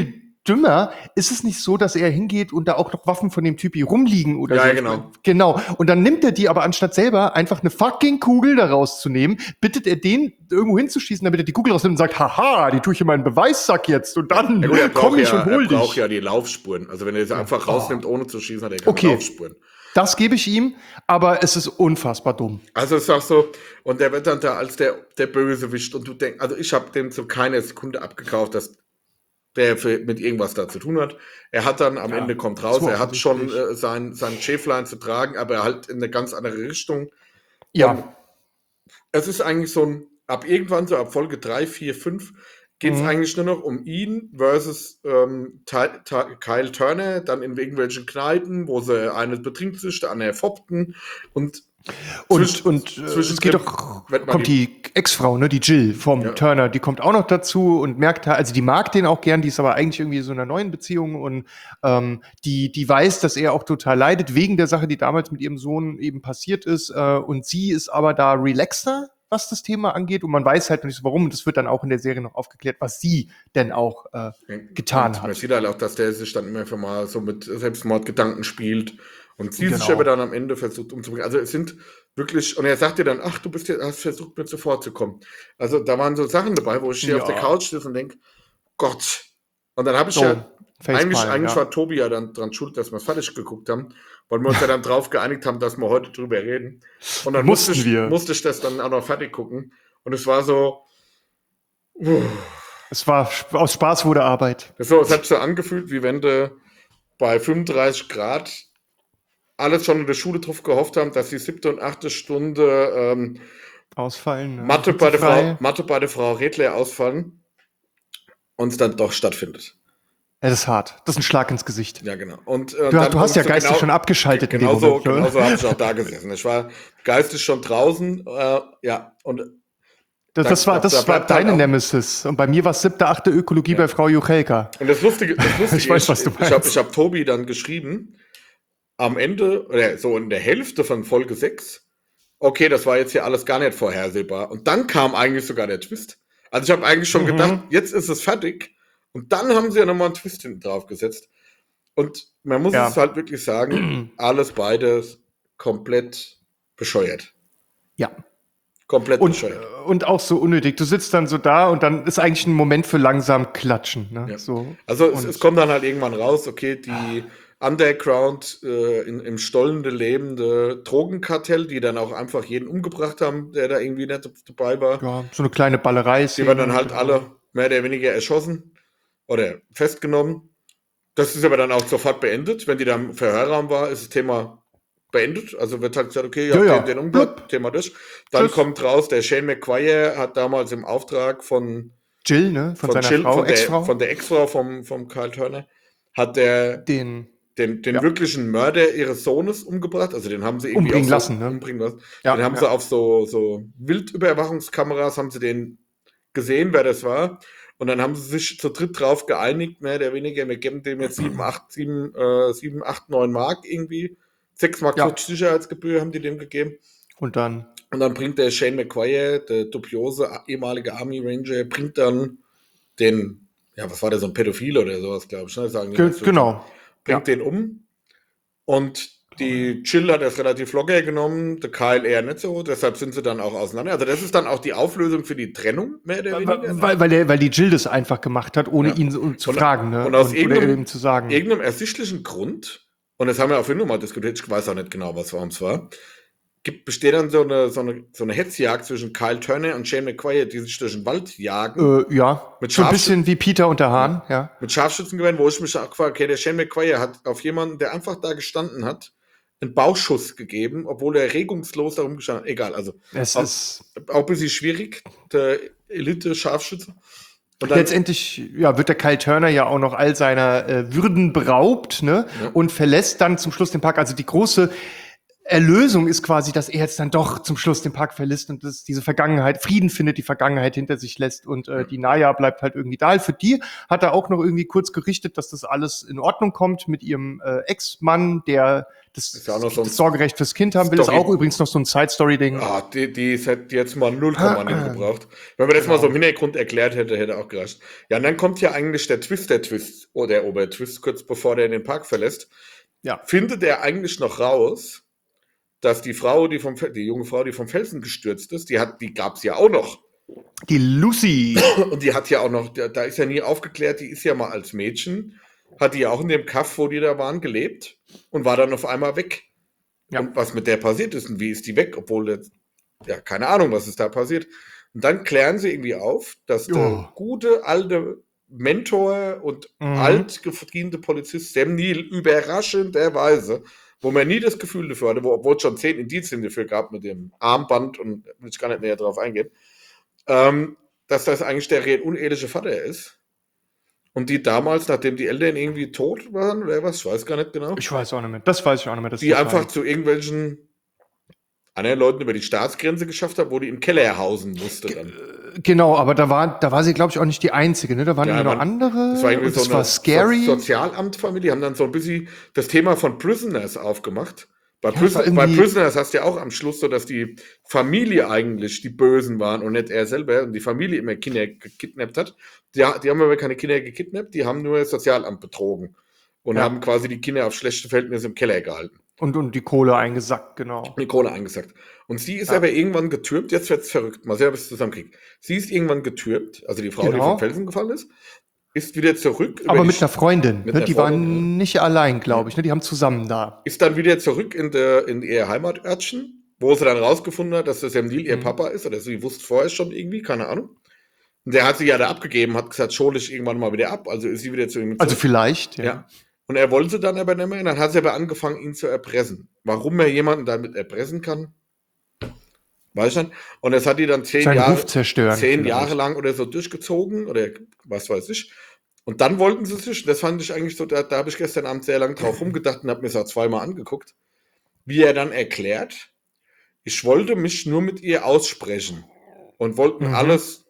dümmer. Ist es nicht so, dass er hingeht und da auch noch Waffen von dem Typi rumliegen oder so? Ja, genau. Genau. Und dann nimmt er die aber anstatt selber einfach eine fucking Kugel da rauszunehmen, bittet er den irgendwo hinzuschießen, damit er die Kugel rausnimmt und sagt, haha, die tue ich in meinen Beweissack jetzt und dann komm ich und hol dich. Er braucht ja die Laufspuren. Also wenn er sie einfach rausnimmt, ohne zu schießen, hat er keine Laufspuren. Das gebe ich ihm, aber es ist unfassbar dumm. Also es ist auch so, und der wird dann da als der Bösewicht und du denkst, also ich habe dem so keine Sekunde abgekauft, dass der mit irgendwas da zu tun hat. Er hat dann am Ende kommt raus, er hat schon sein Schäflein zu tragen, aber er halt in eine ganz andere Richtung. Ja. Und es ist eigentlich so ab irgendwann, so ab Folge 3, 4, 5, geht es eigentlich nur noch um ihn versus Kyle Turner, dann in irgendwelchen Kneipen, wo sie eine betrinkt sich, der andere foppten und es geht doch, kommt die Ex-Frau, ne, die Jill vom Turner, die kommt auch noch dazu und merkt, also die mag den auch gern, die ist aber eigentlich irgendwie so in einer neuen Beziehung und die weiß, dass er auch total leidet wegen der Sache, die damals mit ihrem Sohn eben passiert ist und sie ist aber da relaxter, was das Thema angeht und man weiß halt nicht so warum und das wird dann auch in der Serie noch aufgeklärt, was sie denn auch getan hat. Man sieht halt auch, dass der sich dann immer einfach mal so mit Selbstmordgedanken spielt und sie sich aber dann am Ende versucht umzubringen. Also es sind wirklich, und er sagt dir dann, ach, hast versucht mir zuvor zu kommen. Also da waren so Sachen dabei, wo ich hier auf der Couch sitze und denke, Gott. Und dann habe ich eigentlich war Tobi ja dann dran schuld, dass wir es fertig geguckt haben, weil wir uns ja dann drauf geeinigt haben, dass wir heute drüber reden. Und dann musste ich das dann auch noch fertig gucken. Und es war so, es war, aus Spaß wurde Arbeit. Es hat sich so angefühlt, wie wenn du bei 35 Grad alles schon in der Schule drauf gehofft haben, dass die 7. und 8. Stunde ausfallen. Ne? Mathe bei der Frau Redler ausfallen und es dann doch stattfindet. Ja, das ist hart. Das ist ein Schlag ins Gesicht. Ja, genau. Und du hast ja geistig schon abgeschaltet. Genauso habe ich auch da gesessen. Ich war geistig schon draußen. Und das war deine Nemesis. Und bei mir war es 7., 8. Ökologie bei Frau Juchelka. Und das Lustige ich weiß, was du meinst. Ich hab Tobi dann geschrieben, am Ende, oder so in der Hälfte von Folge 6, okay, das war jetzt hier alles gar nicht vorhersehbar. Und dann kam eigentlich sogar der Twist. Also ich habe eigentlich schon gedacht, jetzt ist es fertig. Und dann haben sie ja nochmal einen Twist hinten drauf gesetzt. Und man muss es halt wirklich sagen, alles beides komplett bescheuert. Ja. Komplett bescheuert. Und auch so unnötig. Du sitzt dann so da und dann ist eigentlich ein Moment für langsam Klatschen. Ne? Ja. So. Also es kommt dann halt irgendwann raus, okay, die Underground, im Stollende lebende Drogenkartell, die dann auch einfach jeden umgebracht haben, der da irgendwie nicht dabei war. Ja, so eine kleine Ballerei. Die werden dann halt alle mehr oder weniger erschossen oder festgenommen. Das ist aber dann auch sofort beendet. Wenn die da im Verhörraum war, ist das Thema beendet. Also wird halt gesagt, okay, den umgebracht, Thema durch. Dann kommt raus, der Shane McGuire hat damals im Auftrag von Jill, ne? Von seiner Frau, Ex-Frau. Von der Ex-Frau vom Kyle Turner, hat der den wirklichen Mörder ihres Sohnes umgebracht. Also den haben sie irgendwie umbringen lassen. Ja, den haben sie auf so Wildüberwachungskameras, haben sie den gesehen, wer das war. Und dann haben sie sich zu dritt drauf geeinigt, mehr oder weniger, wir geben dem jetzt 7, 8, 9 Mark irgendwie. 6 Mark 50 Sicherheitsgebühr haben die dem gegeben. Und dann bringt der Shane McGuire, der dubiose ehemalige Army Ranger, bringt dann den, was war der, so ein Pädophil oder sowas, glaube ich. Ne? Sagen die genau. Bringt den um. Und die Jill hat das relativ locker genommen, der Kyle eher nicht so, deshalb sind sie dann auch auseinander. Also das ist dann auch die Auflösung für die Trennung, mehr oder weniger. Weil die Jill das einfach gemacht hat, ohne ihn zu fragen. Ne? Und aus ihm zu sagen. irgendeinem ersichtlichen Grund, und das haben wir auch vorhin nochmal diskutiert, ich weiß auch nicht genau, warum es war, besteht dann so eine Hetzjagd zwischen Kyle Turner und Shane McGuire, die sich durch den Wald jagen. So ein bisschen wie Peter und der Hahn. Ja. Mit Scharfschützengewehren, wo ich mich auch gefragt, okay, der Shane McGuire hat auf jemanden, der einfach da gestanden hat, einen Bauchschuss gegeben, obwohl er regungslos darum gestanden hat. Egal, also es ist auch ein bisschen schwierig, der Elite-Scharfschütze. Und dann, letztendlich wird der Kyle Turner ja auch noch all seiner Würden beraubt, ne? Ja. Und verlässt dann zum Schluss den Park. Also die große Erlösung ist quasi, dass er jetzt dann doch zum Schluss den Park verlässt und diese Vergangenheit, Frieden findet, die Vergangenheit hinter sich lässt und die Naya bleibt halt irgendwie da. Für die hat er auch noch irgendwie kurz gerichtet, dass das alles in Ordnung kommt mit ihrem Ex-Mann, der das Sorgerecht fürs Kind haben will. Ist auch übrigens noch so ein Side-Story-Ding. Die hätte jetzt mal 0,0 gebraucht. Wenn man das mal so im Hintergrund erklärt hätte, hätte auch gereicht. Ja, und dann kommt ja eigentlich der Twist, oder der Obertwist, kurz bevor der den Park verlässt. Ja. Findet er eigentlich noch raus, dass die junge Frau, die vom Felsen gestürzt ist, die gab es ja auch noch. Die Lucy. Und die hat ja auch noch, da ist ja nie aufgeklärt, die ist ja mal als Mädchen, hat die ja auch in dem Kaff, wo die da waren, gelebt und war dann auf einmal weg. Ja. Und was mit der passiert ist und wie ist die weg, obwohl, keine Ahnung, was ist da passiert. Und dann klären sie irgendwie auf, dass der gute, alte Mentor und altgediente Polizist Sam Neill überraschenderweise, wo man nie das Gefühl dafür hatte, obwohl es schon 10 Indizien dafür gab mit dem Armband und will ich gar nicht näher drauf eingehen, dass das eigentlich der uneheliche Vater ist. Und die damals, nachdem die Eltern irgendwie tot waren oder was, ich weiß gar nicht genau. Ich weiß auch nicht mehr. Das weiß ich auch nicht mehr. Die einfach zu irgendwelchen anderen Leuten über die Staatsgrenze geschafft haben, wo die im Keller hausen musste dann. Genau, aber da war sie, glaube ich, auch nicht die Einzige, ne? Da waren noch andere. Das war irgendwie so eine scary. Sozialamtfamilie, haben dann so ein bisschen das Thema von Prisoners aufgemacht. Bei Prisoners hast du ja auch am Schluss so, dass die Familie eigentlich die Bösen waren und nicht er selber und die Familie immer Kinder gekidnappt hat. Die haben aber keine Kinder gekidnappt, die haben nur das Sozialamt betrogen und haben quasi die Kinder auf schlechte Verhältnisse im Keller gehalten. Und die Kohle eingesackt, genau. Die Kohle eingesackt. Und sie ist aber irgendwann getürmt, jetzt wird's verrückt, mal sehen, ob ich es zusammenkriege. Sie ist irgendwann getürmt, also die Frau, die vom Felsen gefallen ist wieder zurück. Aber mit einer Freundin, ne? Die waren nicht allein, glaube ich, ne? Die haben zusammen da. Ist dann wieder zurück in ihr Heimatörtchen, wo sie dann rausgefunden hat, dass das Sam Neill ihr Papa ist, oder sie wusste vorher schon irgendwie, keine Ahnung. Und der hat sie ja da abgegeben, hat gesagt, schole ich irgendwann mal wieder ab, also ist sie wieder zu ihm zurück. Also vielleicht, ja. Und er wollte dann aber nicht mehr, und dann hat sie aber angefangen, ihn zu erpressen. Warum er jemanden damit erpressen kann, weiß ich nicht. Und das hat die dann 10 Jahre lang oder so durchgezogen, oder was weiß ich. Und dann wollten sie sich, das fand ich eigentlich so, da habe ich gestern Abend sehr lang drauf rumgedacht und habe mir das auch zweimal angeguckt, wie er dann erklärt, ich wollte mich nur mit ihr aussprechen und wollten alles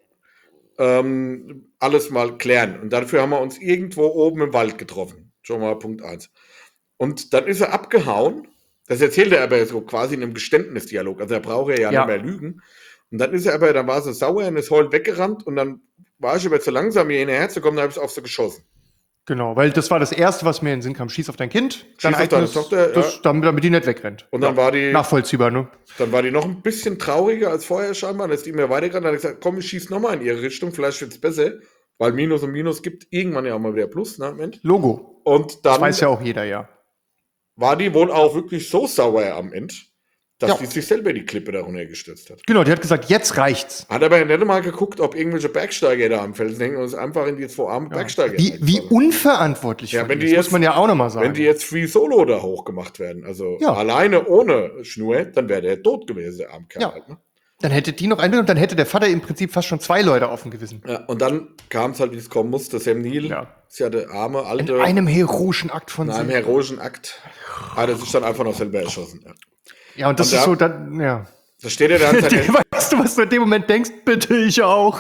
mal klären. Und dafür haben wir uns irgendwo oben im Wald getroffen. Schon mal Punkt 1. Und dann ist er abgehauen. Das erzählt er aber so quasi in einem Geständnisdialog. Also da braucht er ja nicht mehr lügen. Und dann war sie sauer und ist heulend weggerannt. Und dann war ich aber zu langsam, mir hinterher zu kommen, dann habe ich auf sie geschossen. Genau, weil das war das Erste, was mir in den Sinn kam. Schieß auf dein Kind, schieß auf deine Tochter, damit die nicht wegrennt. Und dann war die nachvollziehbar, ne? Dann war die noch ein bisschen trauriger als vorher scheinbar. Dann ist die mir weitergerannt. Dann hat gesagt, komm, ich schieß nochmal in ihre Richtung, vielleicht wird's besser. Weil Minus und Minus gibt irgendwann ja auch mal wieder Plus, ne? Moment. Logo. Und dann das weiß ja auch jeder, ja. War die wohl auch wirklich so sauer am Ende, dass die sich selber die Klippe da runtergestürzt hat. Genau, die hat gesagt, jetzt reicht's. Hat aber nicht mal geguckt, ob irgendwelche Bergsteiger da am Felsen hängen und ist einfach in die 2 armen Bergsteiger. Wie unverantwortlich von die muss man ja auch nochmal sagen. Wenn die jetzt Free Solo da hochgemacht werden, also alleine ohne Schnur, dann wäre der tot gewesen, der arme Kerl halt, ne? Dann hätte die noch eingenommen und dann hätte der Vater im Prinzip fast schon 2 Leute auf dem Gewissen. Ja, und dann kam es halt, wie es kommen musste. Sam Neill ist ja der arme, alte... In einem heroischen Akt von sich. In einem heroischen Akt hat er sich dann einfach noch selber erschossen. Ja, und das ist so, dann, Da steht er dann... Weißt du, was du in dem Moment denkst? Bitte, ich auch.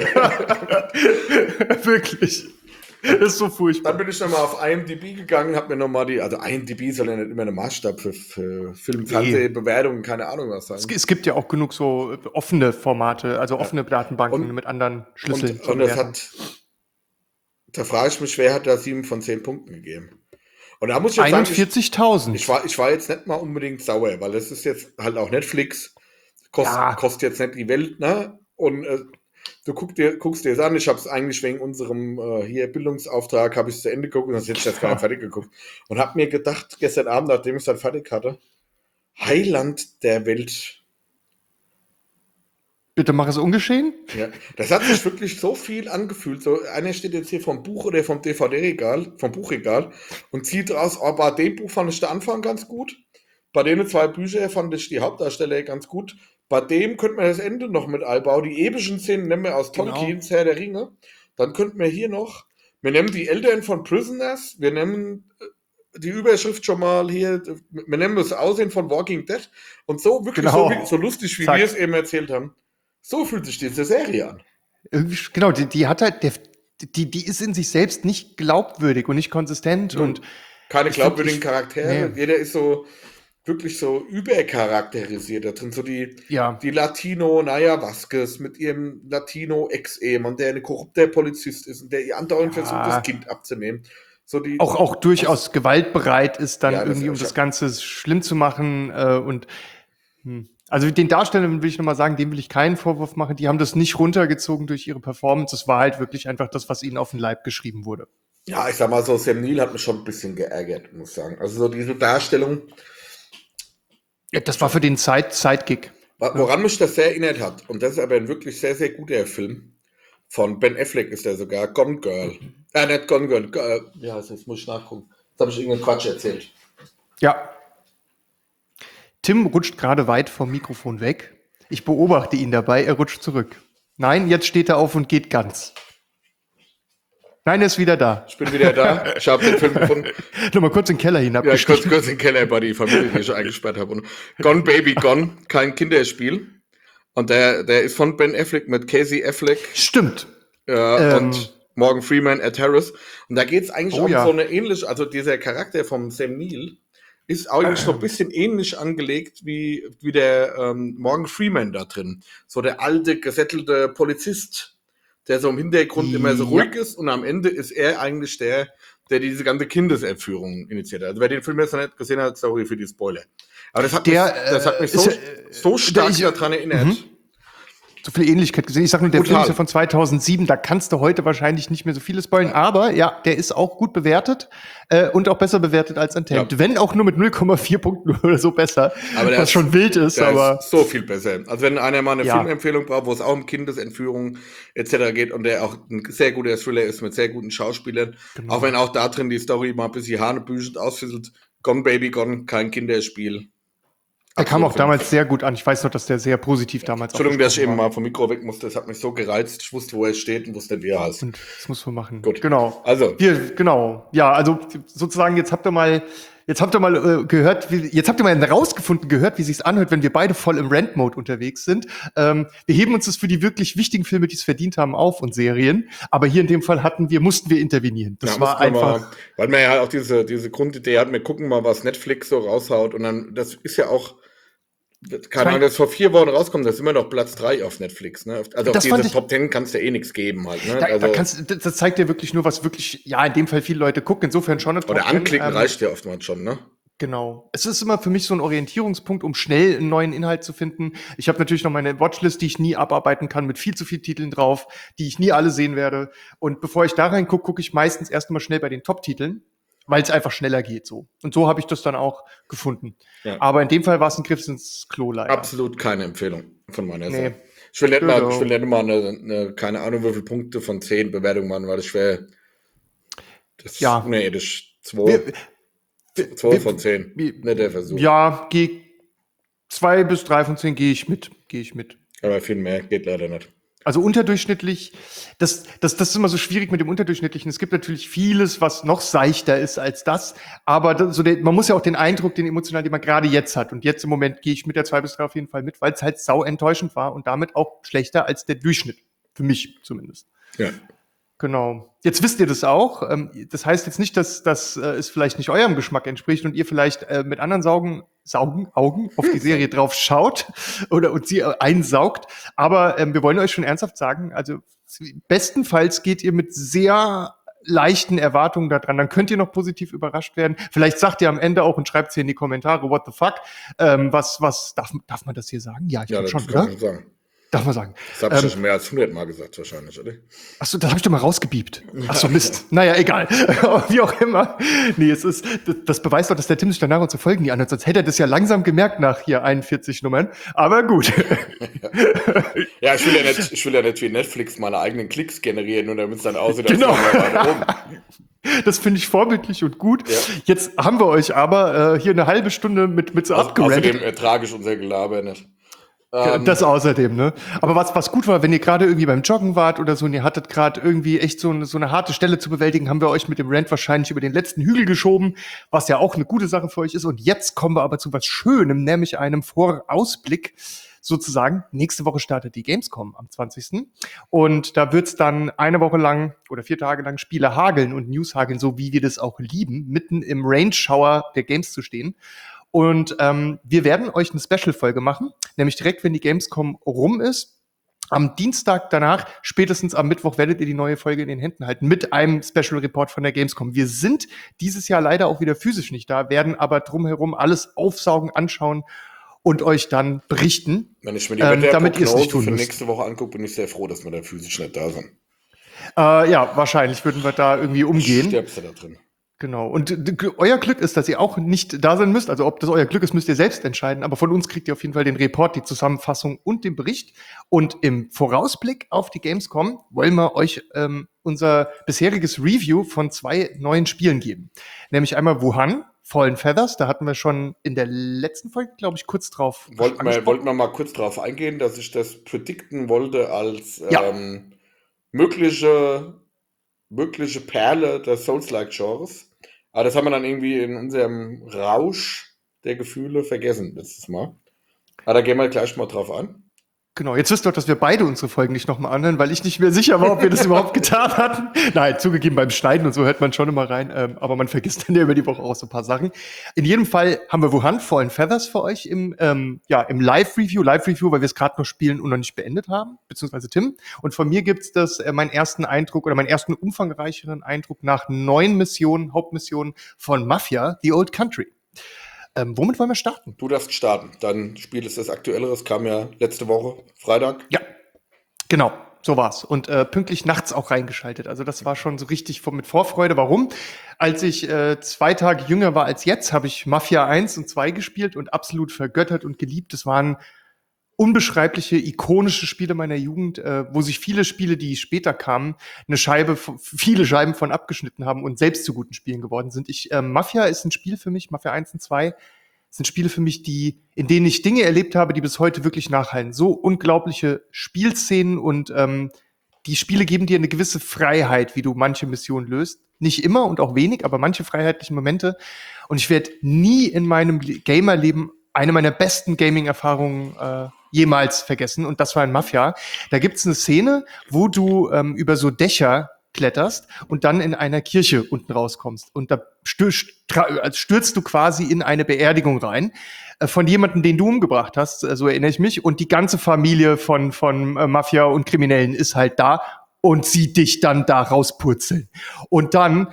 Wirklich. Das ist so furchtbar. Dann bin ich nochmal auf IMDb gegangen, habe mir nochmal also IMDb soll ja nicht immer eine Maßstab für Film, Fernsehbewertungen, keine Ahnung was sein. Es gibt ja auch genug so offene Formate, also offene Datenbanken mit anderen Schlüsseln. Und da frage ich mich, wer hat da 7 von 10 Punkten gegeben? Und da muss ich jetzt 41.000. Ich war jetzt nicht mal unbedingt sauer, weil das ist jetzt halt auch Netflix, kostet jetzt nicht die Welt, ne? Und du guckst dir das an, ich habe es eigentlich wegen unserem Bildungsauftrag, habe ich es zu Ende geguckt und das hätte ich jetzt gar nicht fertig geguckt. Und habe mir gedacht, gestern Abend, nachdem ich es dann fertig hatte, Heiland der Welt. Bitte mach es ungeschehen. Ja, das hat sich wirklich so viel angefühlt. So, einer steht jetzt hier vom Buch oder vom DVD-Regal, vom Buchregal und zieht raus, bei dem Buch fand ich den Anfang ganz gut. Bei den 2 Büchern fand ich die Hauptdarsteller ganz gut. Bei dem könnte man das Ende noch mit einbauen. Die epischen Szenen nehmen wir aus Tolkiens Herr der Ringe. Dann könnten wir hier noch, wir nehmen die Eltern von Prisoners, wir nehmen die Überschrift schon mal hier, wir nennen das Aussehen von Walking Dead und so wirklich Genau. so lustig, wie Zack. wir es eben erzählt haben. So fühlt sich diese Serie an. Irgendwie, genau, die hat halt, die ist in sich selbst nicht glaubwürdig und nicht konsistent und keine ich find, glaubwürdigen Charaktere. nee. Jeder ist so wirklich so übercharakterisiert da drin. So die Ja. Latino Naya Vasquez mit ihrem Latino-Ex-Ehemann, der ein korrupter Polizist ist und der ihr andauernd versucht, das Kind abzunehmen. So die, auch durchaus gewaltbereit ist, dann Ja, das irgendwie, ist um ja das Ganze schlimm zu machen. Also den Darstellern will ich nochmal sagen, dem will ich keinen Vorwurf machen. Die haben das nicht runtergezogen durch ihre Performance. Das war halt wirklich einfach das, was ihnen auf den Leib geschrieben wurde. Ja, ich sag mal so, Sam Neill hat mich schon ein bisschen geärgert, muss ich sagen. Also so diese Darstellung. Ja, das war für den Sidekick. Woran mich das sehr erinnert hat, und das ist aber ein wirklich sehr, sehr guter Film, von Ben Affleck ist der sogar, Gone Girl. Nicht Gone Girl, wie heißt das? Muss ich nachgucken. Jetzt habe ich irgendeinen Quatsch erzählt. Ja. Tim rutscht gerade weit vom Mikrofon weg. Ich beobachte ihn dabei, er rutscht zurück. Nein, jetzt steht er auf und geht ganz. Nein, er ist wieder da. Ich bin wieder da. Ich habe den Film gefunden. Nochmal kurz in den Keller Ja, hinabgestiegen. kurz in den Keller bei die Familie, die ich eingesperrt habe. Und Gone Baby Gone, kein Kinderspiel. Und der ist von Ben Affleck mit Casey Affleck. Stimmt. Und Morgan Freeman, Ed Harris. Und da geht es eigentlich um ja. so eine ähnliche, also dieser Charakter von Sam Neill ist eigentlich so ein bisschen ähnlich angelegt wie der Morgan Freeman da drin. So der alte, gesättelte Polizist, der so im Hintergrund immer so ruhig ist und am Ende ist er eigentlich der diese ganze Kindesentführung initiiert hat. Also wer den Film jetzt noch nicht gesehen hat, sorry für die Spoiler. Aber das hat mich so stark daran erinnert. So viel Ähnlichkeit gesehen. Ich sag nur, der Film ist ja von 2007, da kannst du heute wahrscheinlich nicht mehr so viele spoilern, aber ja, der ist auch gut bewertet und auch besser bewertet als Untamed. Ja. Wenn auch nur mit 0,4 Punkten oder so besser, aber was schon wild ist. Aber ist so viel besser. Also wenn einer mal eine Filmempfehlung braucht, wo es auch um Kindesentführung etc. geht und der auch ein sehr guter Thriller ist mit sehr guten Schauspielern, auch wenn auch da drin die Story mal ein bisschen hanebüchend ausfisselt, Gone Baby Gone, kein Kinderspiel. Der kam auch damals sehr gut an. Ich weiß noch, dass der sehr positiv damals Entschuldigung, dass ich eben mal vom Mikro weg musste. Das hat mich so gereizt. Ich wusste, wo er steht und wusste nicht, wie er heißt. Und das muss man machen. Gut. Genau. Also. Ja, also sozusagen, jetzt habt ihr mal gehört, jetzt habt ihr mal herausgefunden, gehört, wie sich's anhört, wenn wir beide voll im Rant-Mode unterwegs sind. Wir heben uns das für die wirklich wichtigen Filme, die es verdient haben, auf und Serien. Aber hier in dem Fall mussten wir intervenieren. Das war einfach. Weil man ja auch diese Grundidee hat, wir gucken mal, was Netflix so raushaut. Und dann, das ist ja auch, keine Ahnung, das vor 4 Wochen rauskommt, das ist immer noch Platz 3 auf Netflix, ne? Also auf diese Top 10 kannst du eh nichts geben halt, ne? Das zeigt dir wirklich nur, was wirklich, ja, in dem Fall viele Leute gucken, insofern schon eine Top 10. Oder anklicken reicht ja oftmals schon, ne? Genau. Es ist immer für mich so ein Orientierungspunkt, um schnell einen neuen Inhalt zu finden. Ich habe natürlich noch meine Watchlist, die ich nie abarbeiten kann, mit viel zu vielen Titeln drauf, die ich nie alle sehen werde. Und bevor ich da reingucke, gucke ich meistens erst mal schnell bei den Top-Titeln, weil es einfach schneller geht so. Und so habe ich das dann auch gefunden. Ja. Aber in dem Fall war es ein Griff ins Klo leider. Absolut keine Empfehlung von meiner Seite. Ich will nicht mal eine, keine Ahnung, wie viele Punkte von 10 Bewertungen machen, weil das schwer. Das ist 2 von 10. Nicht der Versuch. Ja, 2 bis 3 von 10 gehe ich mit. Aber viel mehr geht leider nicht. Also unterdurchschnittlich, das ist immer so schwierig mit dem Unterdurchschnittlichen. Es gibt natürlich vieles, was noch seichter ist als das, aber man muss ja auch den Eindruck, den emotionalen, den man gerade jetzt hat. Und jetzt im Moment gehe ich mit der 2 bis 3 auf jeden Fall mit, weil es halt sau enttäuschend war und damit auch schlechter als der Durchschnitt. Für mich zumindest. Ja. Genau. Jetzt wisst ihr das auch. Das heißt jetzt nicht, dass es vielleicht nicht eurem Geschmack entspricht und ihr vielleicht mit anderen Augen auf die Serie drauf schaut und sie einsaugt. Aber wir wollen euch schon ernsthaft sagen, also bestenfalls geht ihr mit sehr leichten Erwartungen da dran. Dann könnt ihr noch positiv überrascht werden. Vielleicht sagt ihr am Ende auch und schreibt es hier in die Kommentare, what the fuck. Was darf man das hier sagen? Ja, ich glaube schon, oder? Kann sagen. Darf man sagen. Das habe ich schon mehr als 100 Mal gesagt, wahrscheinlich, oder? Achso, das habe ich doch mal rausgebiebt. Achso, Mist. Naja, egal. Wie auch immer. Nee, das beweist doch, dass der Tim sich danach unsere Folgen nie anhört. Sonst hätte er das ja langsam gemerkt nach hier 41 Nummern. Aber gut. Ja, ich will ja nicht wie Netflix meine eigenen Klicks generieren und damit es dann aussieht, genau. Das finde ich vorbildlich und gut. Ja. Jetzt haben wir euch aber hier eine halbe Stunde mit so abgerantet. Außerdem ertrage ich unser Gelaber nicht. Das außerdem, ne? Aber was gut war, wenn ihr gerade irgendwie beim Joggen wart oder so und ihr hattet gerade irgendwie echt so eine harte Stelle zu bewältigen, haben wir euch mit dem Rant wahrscheinlich über den letzten Hügel geschoben, was ja auch eine gute Sache für euch ist. Und jetzt kommen wir aber zu was Schönem, nämlich einem Vorausblick sozusagen. Nächste Woche startet die Gamescom am 20. Und da wird's dann eine Woche lang oder 4 Tage lang Spiele hageln und News hageln, so wie wir das auch lieben, mitten im Rain-Shower der Games zu stehen. Und wir werden euch eine Special-Folge machen, nämlich direkt, wenn die Gamescom rum ist. Am Dienstag danach, spätestens am Mittwoch, werdet ihr die neue Folge in den Händen halten mit einem Special Report von der Gamescom. Wir sind dieses Jahr leider auch wieder physisch nicht da, werden aber drumherum alles aufsaugen, anschauen und euch dann berichten, Wenn ich mir die damit ihr es nicht tun für müsst. nächste Woche angucke, bin ich sehr froh, dass wir da physisch nicht da sind. Ja, wahrscheinlich würden wir da irgendwie umgehen. Stirbst du da drin. Genau. Und euer Glück ist, dass ihr auch nicht da sein müsst. Also ob das euer Glück ist, müsst ihr selbst entscheiden. Aber von uns kriegt ihr auf jeden Fall den Report, die Zusammenfassung und den Bericht. Und im Vorausblick auf die Gamescom wollen wir euch unser bisheriges Review von 2 neuen Spielen geben. Nämlich einmal Wuhan, Fallen Feathers. Da hatten wir schon in der letzten Folge, glaube ich, kurz drauf Wollten wir mal kurz drauf eingehen, dass ich das predikten wollte als mögliche Perle des Souls-like-Genres. Aber das haben wir dann irgendwie in unserem Rausch der Gefühle vergessen letztes Mal. Aber da gehen wir gleich mal drauf an. Genau, jetzt wisst ihr doch, dass wir beide unsere Folgen nicht nochmal anhören, weil ich nicht mehr sicher war, ob wir das überhaupt getan hatten. Nein, zugegeben, beim Schneiden und so hört man schon immer rein, aber man vergisst dann ja über die Woche auch so ein paar Sachen. In jedem Fall haben wir Wuhan, Fallen Feathers für euch im Live-Review, weil wir es gerade noch spielen und noch nicht beendet haben, beziehungsweise Tim. Und von mir gibt's das meinen ersten Eindruck oder meinen ersten umfangreicheren Eindruck nach 9 Hauptmissionen von Mafia, The Old Country. Womit wollen wir starten? Du darfst starten. Dein Spiel ist das aktuelleres, kam ja letzte Woche, Freitag. Ja, genau, so war's. Und pünktlich nachts auch reingeschaltet. Also das war schon so richtig mit Vorfreude. Warum? Als ich 2 Tage jünger war als jetzt, habe ich Mafia 1 und 2 gespielt und absolut vergöttert und geliebt. Das waren unbeschreibliche, ikonische Spiele meiner Jugend, wo sich viele Spiele, die später kamen, viele Scheiben von abgeschnitten haben und selbst zu guten Spielen geworden sind. Mafia ist ein Spiel für mich, Mafia 1 und 2 sind Spiele für mich, in denen ich Dinge erlebt habe, die bis heute wirklich nachhallen. So unglaubliche Spielszenen und die Spiele geben dir eine gewisse Freiheit, wie du manche Missionen löst. Nicht immer und auch wenig, aber manche freiheitliche Momente. Und ich werde nie in meinem Gamerleben eine meiner besten Gaming-Erfahrungen jemals vergessen. Und das war in Mafia. Da gibt's eine Szene, wo du über so Dächer kletterst und dann in einer Kirche unten rauskommst. Und da stürzt du quasi in eine Beerdigung rein von jemandem, den du umgebracht hast, so erinnere ich mich. Und die ganze Familie von Mafia und Kriminellen ist halt da und sieht dich dann da rauspurzeln. Und dann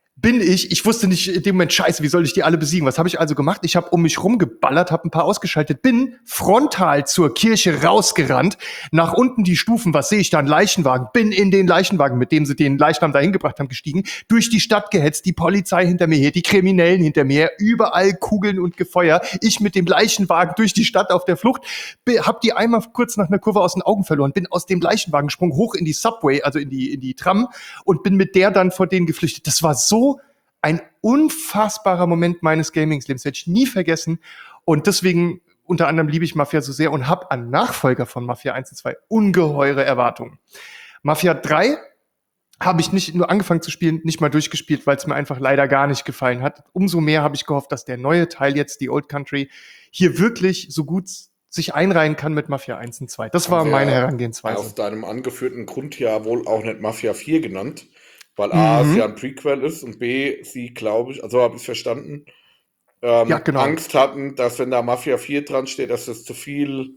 ich wusste nicht in dem Moment, scheiße, wie soll ich die alle besiegen? Was habe ich also gemacht? Ich habe um mich rumgeballert, habe ein paar ausgeschaltet, bin frontal zur Kirche rausgerannt, nach unten die Stufen, was sehe ich da, ein Leichenwagen, bin in den Leichenwagen, mit dem sie den Leichnam dahin gebracht haben, gestiegen, durch die Stadt gehetzt, die Polizei hinter mir her, die Kriminellen hinter mir her, überall Kugeln und Gefeuer, ich mit dem Leichenwagen durch die Stadt auf der Flucht, hab die einmal kurz nach einer Kurve aus den Augen verloren, bin aus dem Leichenwagen gesprungen, hoch in die Subway, also in die Tram und bin mit der dann vor denen geflüchtet. Das war so ein unfassbarer Moment meines Gaming-Lebens, werde ich nie vergessen. Und deswegen, unter anderem, liebe ich Mafia so sehr und habe an Nachfolger von Mafia 1 und 2 ungeheure Erwartungen. Mafia 3 habe ich nicht nur angefangen zu spielen, nicht mal durchgespielt, weil es mir einfach leider gar nicht gefallen hat. Umso mehr habe ich gehofft, dass der neue Teil jetzt, die Old Country, hier wirklich so gut sich einreihen kann mit Mafia 1 und 2. Das war meine Herangehensweise. Aus deinem angeführten Grund ja wohl auch nicht Mafia 4 genannt. Weil A, es ja ein Prequel ist und B, sie, glaube ich, also habe ich es verstanden, genau. Angst hatten, dass wenn da Mafia 4 dran steht, dass das zu viel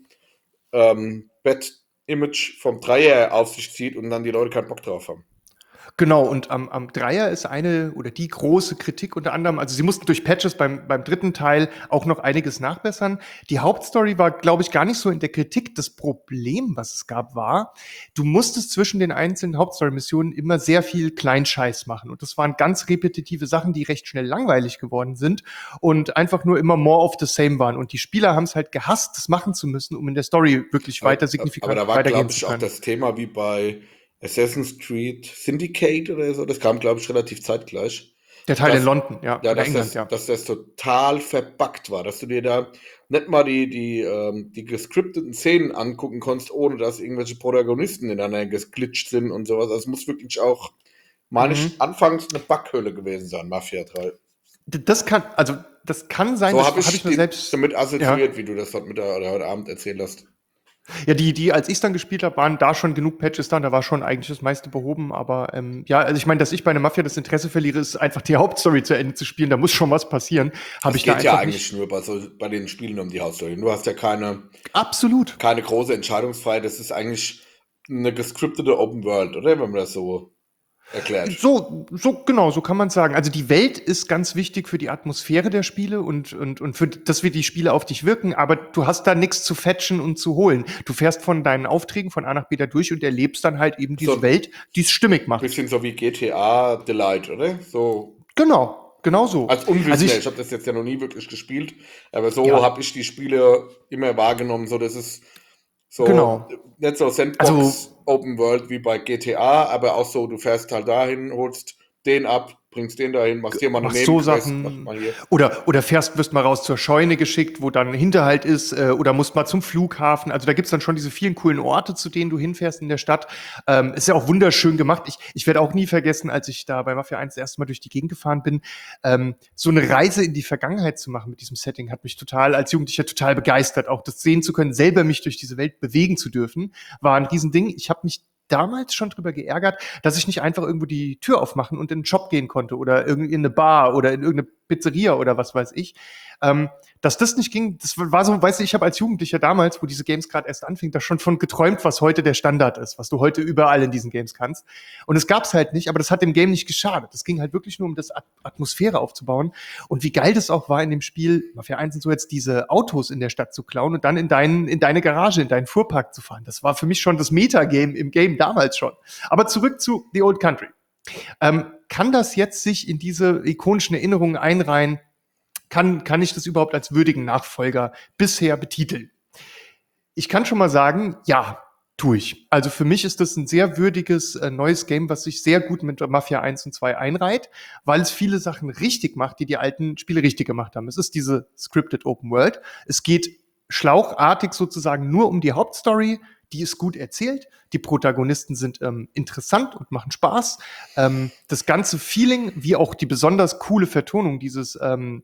Bad Image vom Dreier auf sich zieht und dann die Leute keinen Bock drauf haben. Genau, und am Dreier ist eine oder die große Kritik unter anderem, also sie mussten durch Patches beim 3. Teil auch noch einiges nachbessern. Die Hauptstory war, glaube ich, gar nicht so in der Kritik. Das Problem, was es gab, war, du musstest zwischen den einzelnen Hauptstory-Missionen immer sehr viel Kleinscheiß machen. Und das waren ganz repetitive Sachen, die recht schnell langweilig geworden sind und einfach nur immer more of the same waren. Und die Spieler haben es halt gehasst, das machen zu müssen, um in der Story wirklich weiter signifikant weitergehen zu können. Aber da war, glaube ich, auch das Thema wie bei Assassin's Creed Syndicate oder so, das kam, glaube ich, relativ zeitgleich, Der Teil in London, ja, Ja, oder England, ja. dass das total verbuggt war, dass du dir da nicht mal die gescripteten Szenen angucken konntest, ohne dass irgendwelche Protagonisten ineinander gesglitscht sind und sowas. Das muss wirklich auch, meine ich, anfangs eine Backhöhle gewesen sein, Mafia 3. Das kann sein, So das habe habe ich ich mir selbst. damit assoziiert, Ja. wie du das heute Abend erzählt hast. Ja, die, als ich dann gespielt habe, waren da schon genug Patches da und da war schon eigentlich das meiste behoben. Aber ja, also ich meine, dass ich bei einer Mafia das Interesse verliere, ist einfach die Hauptstory zu Ende zu spielen. Da muss schon was passieren. Habe ich da Es geht ja einfach eigentlich nur bei den Spielen um die Hauptstory. Du hast ja absolut. keine große Entscheidungsfreiheit. Das ist eigentlich eine gescriptete Open World, oder? Wenn man das so erklärt. Genau, so kann man sagen. Also die Welt ist ganz wichtig für die Atmosphäre der Spiele und für, dass wir die Spiele auf dich wirken, aber du hast da nichts zu fetchen und zu holen. Du fährst von deinen Aufträgen von A nach B da durch und erlebst dann halt eben diese Welt, die es stimmig macht. Bisschen so wie GTA Delight, oder? So. Genau so. Als Unwissender, Also ich habe das jetzt ja noch nie wirklich gespielt, aber so habe ich die Spiele immer wahrgenommen, so das ist so nicht so Sandbox Open World wie bei GTA, aber auch so, du fährst halt dahin, holst den ab, bringst den dahin, machst hier mal eine machst so Nebenquest, Sachen mach mal hier. oder wirst mal raus zur Scheune geschickt, wo dann Hinterhalt ist, oder musst mal zum Flughafen. Also da gibt's dann schon diese vielen coolen Orte, zu denen du hinfährst in der Stadt. Ist ja auch wunderschön gemacht. Ich werde auch nie vergessen, als ich da bei Mafia 1 das erste Mal durch die Gegend gefahren bin, so eine Reise in die Vergangenheit zu machen mit diesem Setting hat mich als Jugendlicher total begeistert. Auch das sehen zu können, selber mich durch diese Welt bewegen zu dürfen, war ein Riesending. Ich habe mich damals schon drüber geärgert, dass ich nicht einfach irgendwo die Tür aufmachen und in den Shop gehen konnte oder irgendwie in eine Bar oder in irgendeine Pizzeria oder was weiß ich. Dass das nicht ging, das war so, weißt du, ich habe als Jugendlicher damals, wo diese Games gerade erst anfingen, da schon von geträumt, was heute der Standard ist, was du heute überall in diesen Games kannst. Und es gab's halt nicht, aber das hat dem Game nicht geschadet. Es ging halt wirklich nur um das Atmosphäre aufzubauen. Und wie geil das auch war in dem Spiel, Mafia 1 und so, jetzt diese Autos in der Stadt zu klauen und dann in deine Garage, in deinen Fuhrpark zu fahren. Das war für mich schon das Metagame im Game damals schon. Aber zurück zu The Old Country. Kann das jetzt sich in diese ikonischen Erinnerungen einreihen? Kann ich das überhaupt als würdigen Nachfolger bisher betiteln? Ich kann schon mal sagen, ja, tue ich. Also für mich ist das ein sehr würdiges neues Game, was sich sehr gut mit Mafia 1 und 2 einreiht, weil es viele Sachen richtig macht, die alten Spiele richtig gemacht haben. Es ist diese Scripted Open World. Es geht schlauchartig sozusagen nur um die Hauptstory. Die ist gut erzählt. Die Protagonisten sind interessant und machen Spaß. Das ganze Feeling, wie auch die besonders coole Vertonung dieses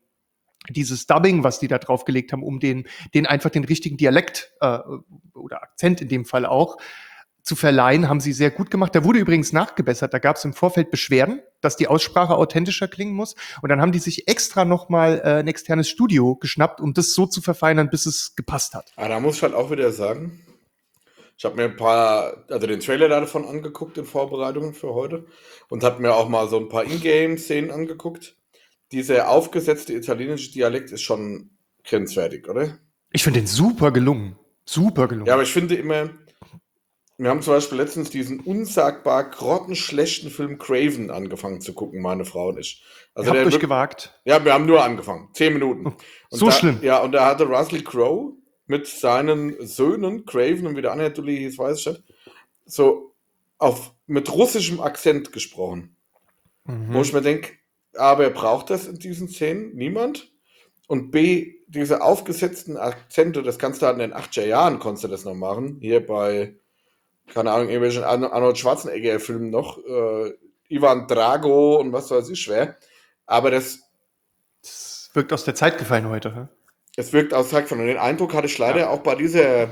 Dubbing, was die da draufgelegt haben, um den einfach den richtigen Dialekt oder Akzent in dem Fall auch zu verleihen, haben sie sehr gut gemacht. Da wurde übrigens nachgebessert. Da gab es im Vorfeld Beschwerden, dass die Aussprache authentischer klingen muss. Und dann haben die sich extra noch mal ein externes Studio geschnappt, um das so zu verfeinern, bis es gepasst hat. Aber da muss ich halt auch wieder sagen, ich habe mir den Trailer davon angeguckt in Vorbereitung für heute und habe mir auch mal so ein paar Ingame-Szenen angeguckt. Dieser aufgesetzte italienische Dialekt ist schon grenzwertig, oder? Ich finde den super gelungen. Super gelungen. Ja, aber ich finde immer, wir haben zum Beispiel letztens diesen unsagbar grottenschlechten Film Craven angefangen zu gucken, meine Frau und ich. Also Ihr habt euch gewagt. Ja, wir haben nur angefangen. 10 Minuten. Und so schlimm. Ja, und da hatte Russell Crowe mit seinen Söhnen, Craven und wie der andere hieß, weiß ich nicht, so mit russischem Akzent gesprochen. Wo ich mir denke, A, wer braucht das in diesen Szenen? Niemand. Und B, diese aufgesetzten Akzente, das kannst du halt in den 80er Jahren, konntest du das noch machen. Hier bei, keine Ahnung, irgendwelchen Arnold Schwarzenegger-Filmen noch, Ivan Drago und was weiß ich wer. Aber das wirkt aus der Zeit gefallen heute. Hä? Es wirkt aus der Zeit gefallen. Und den Eindruck hatte ich leider auch bei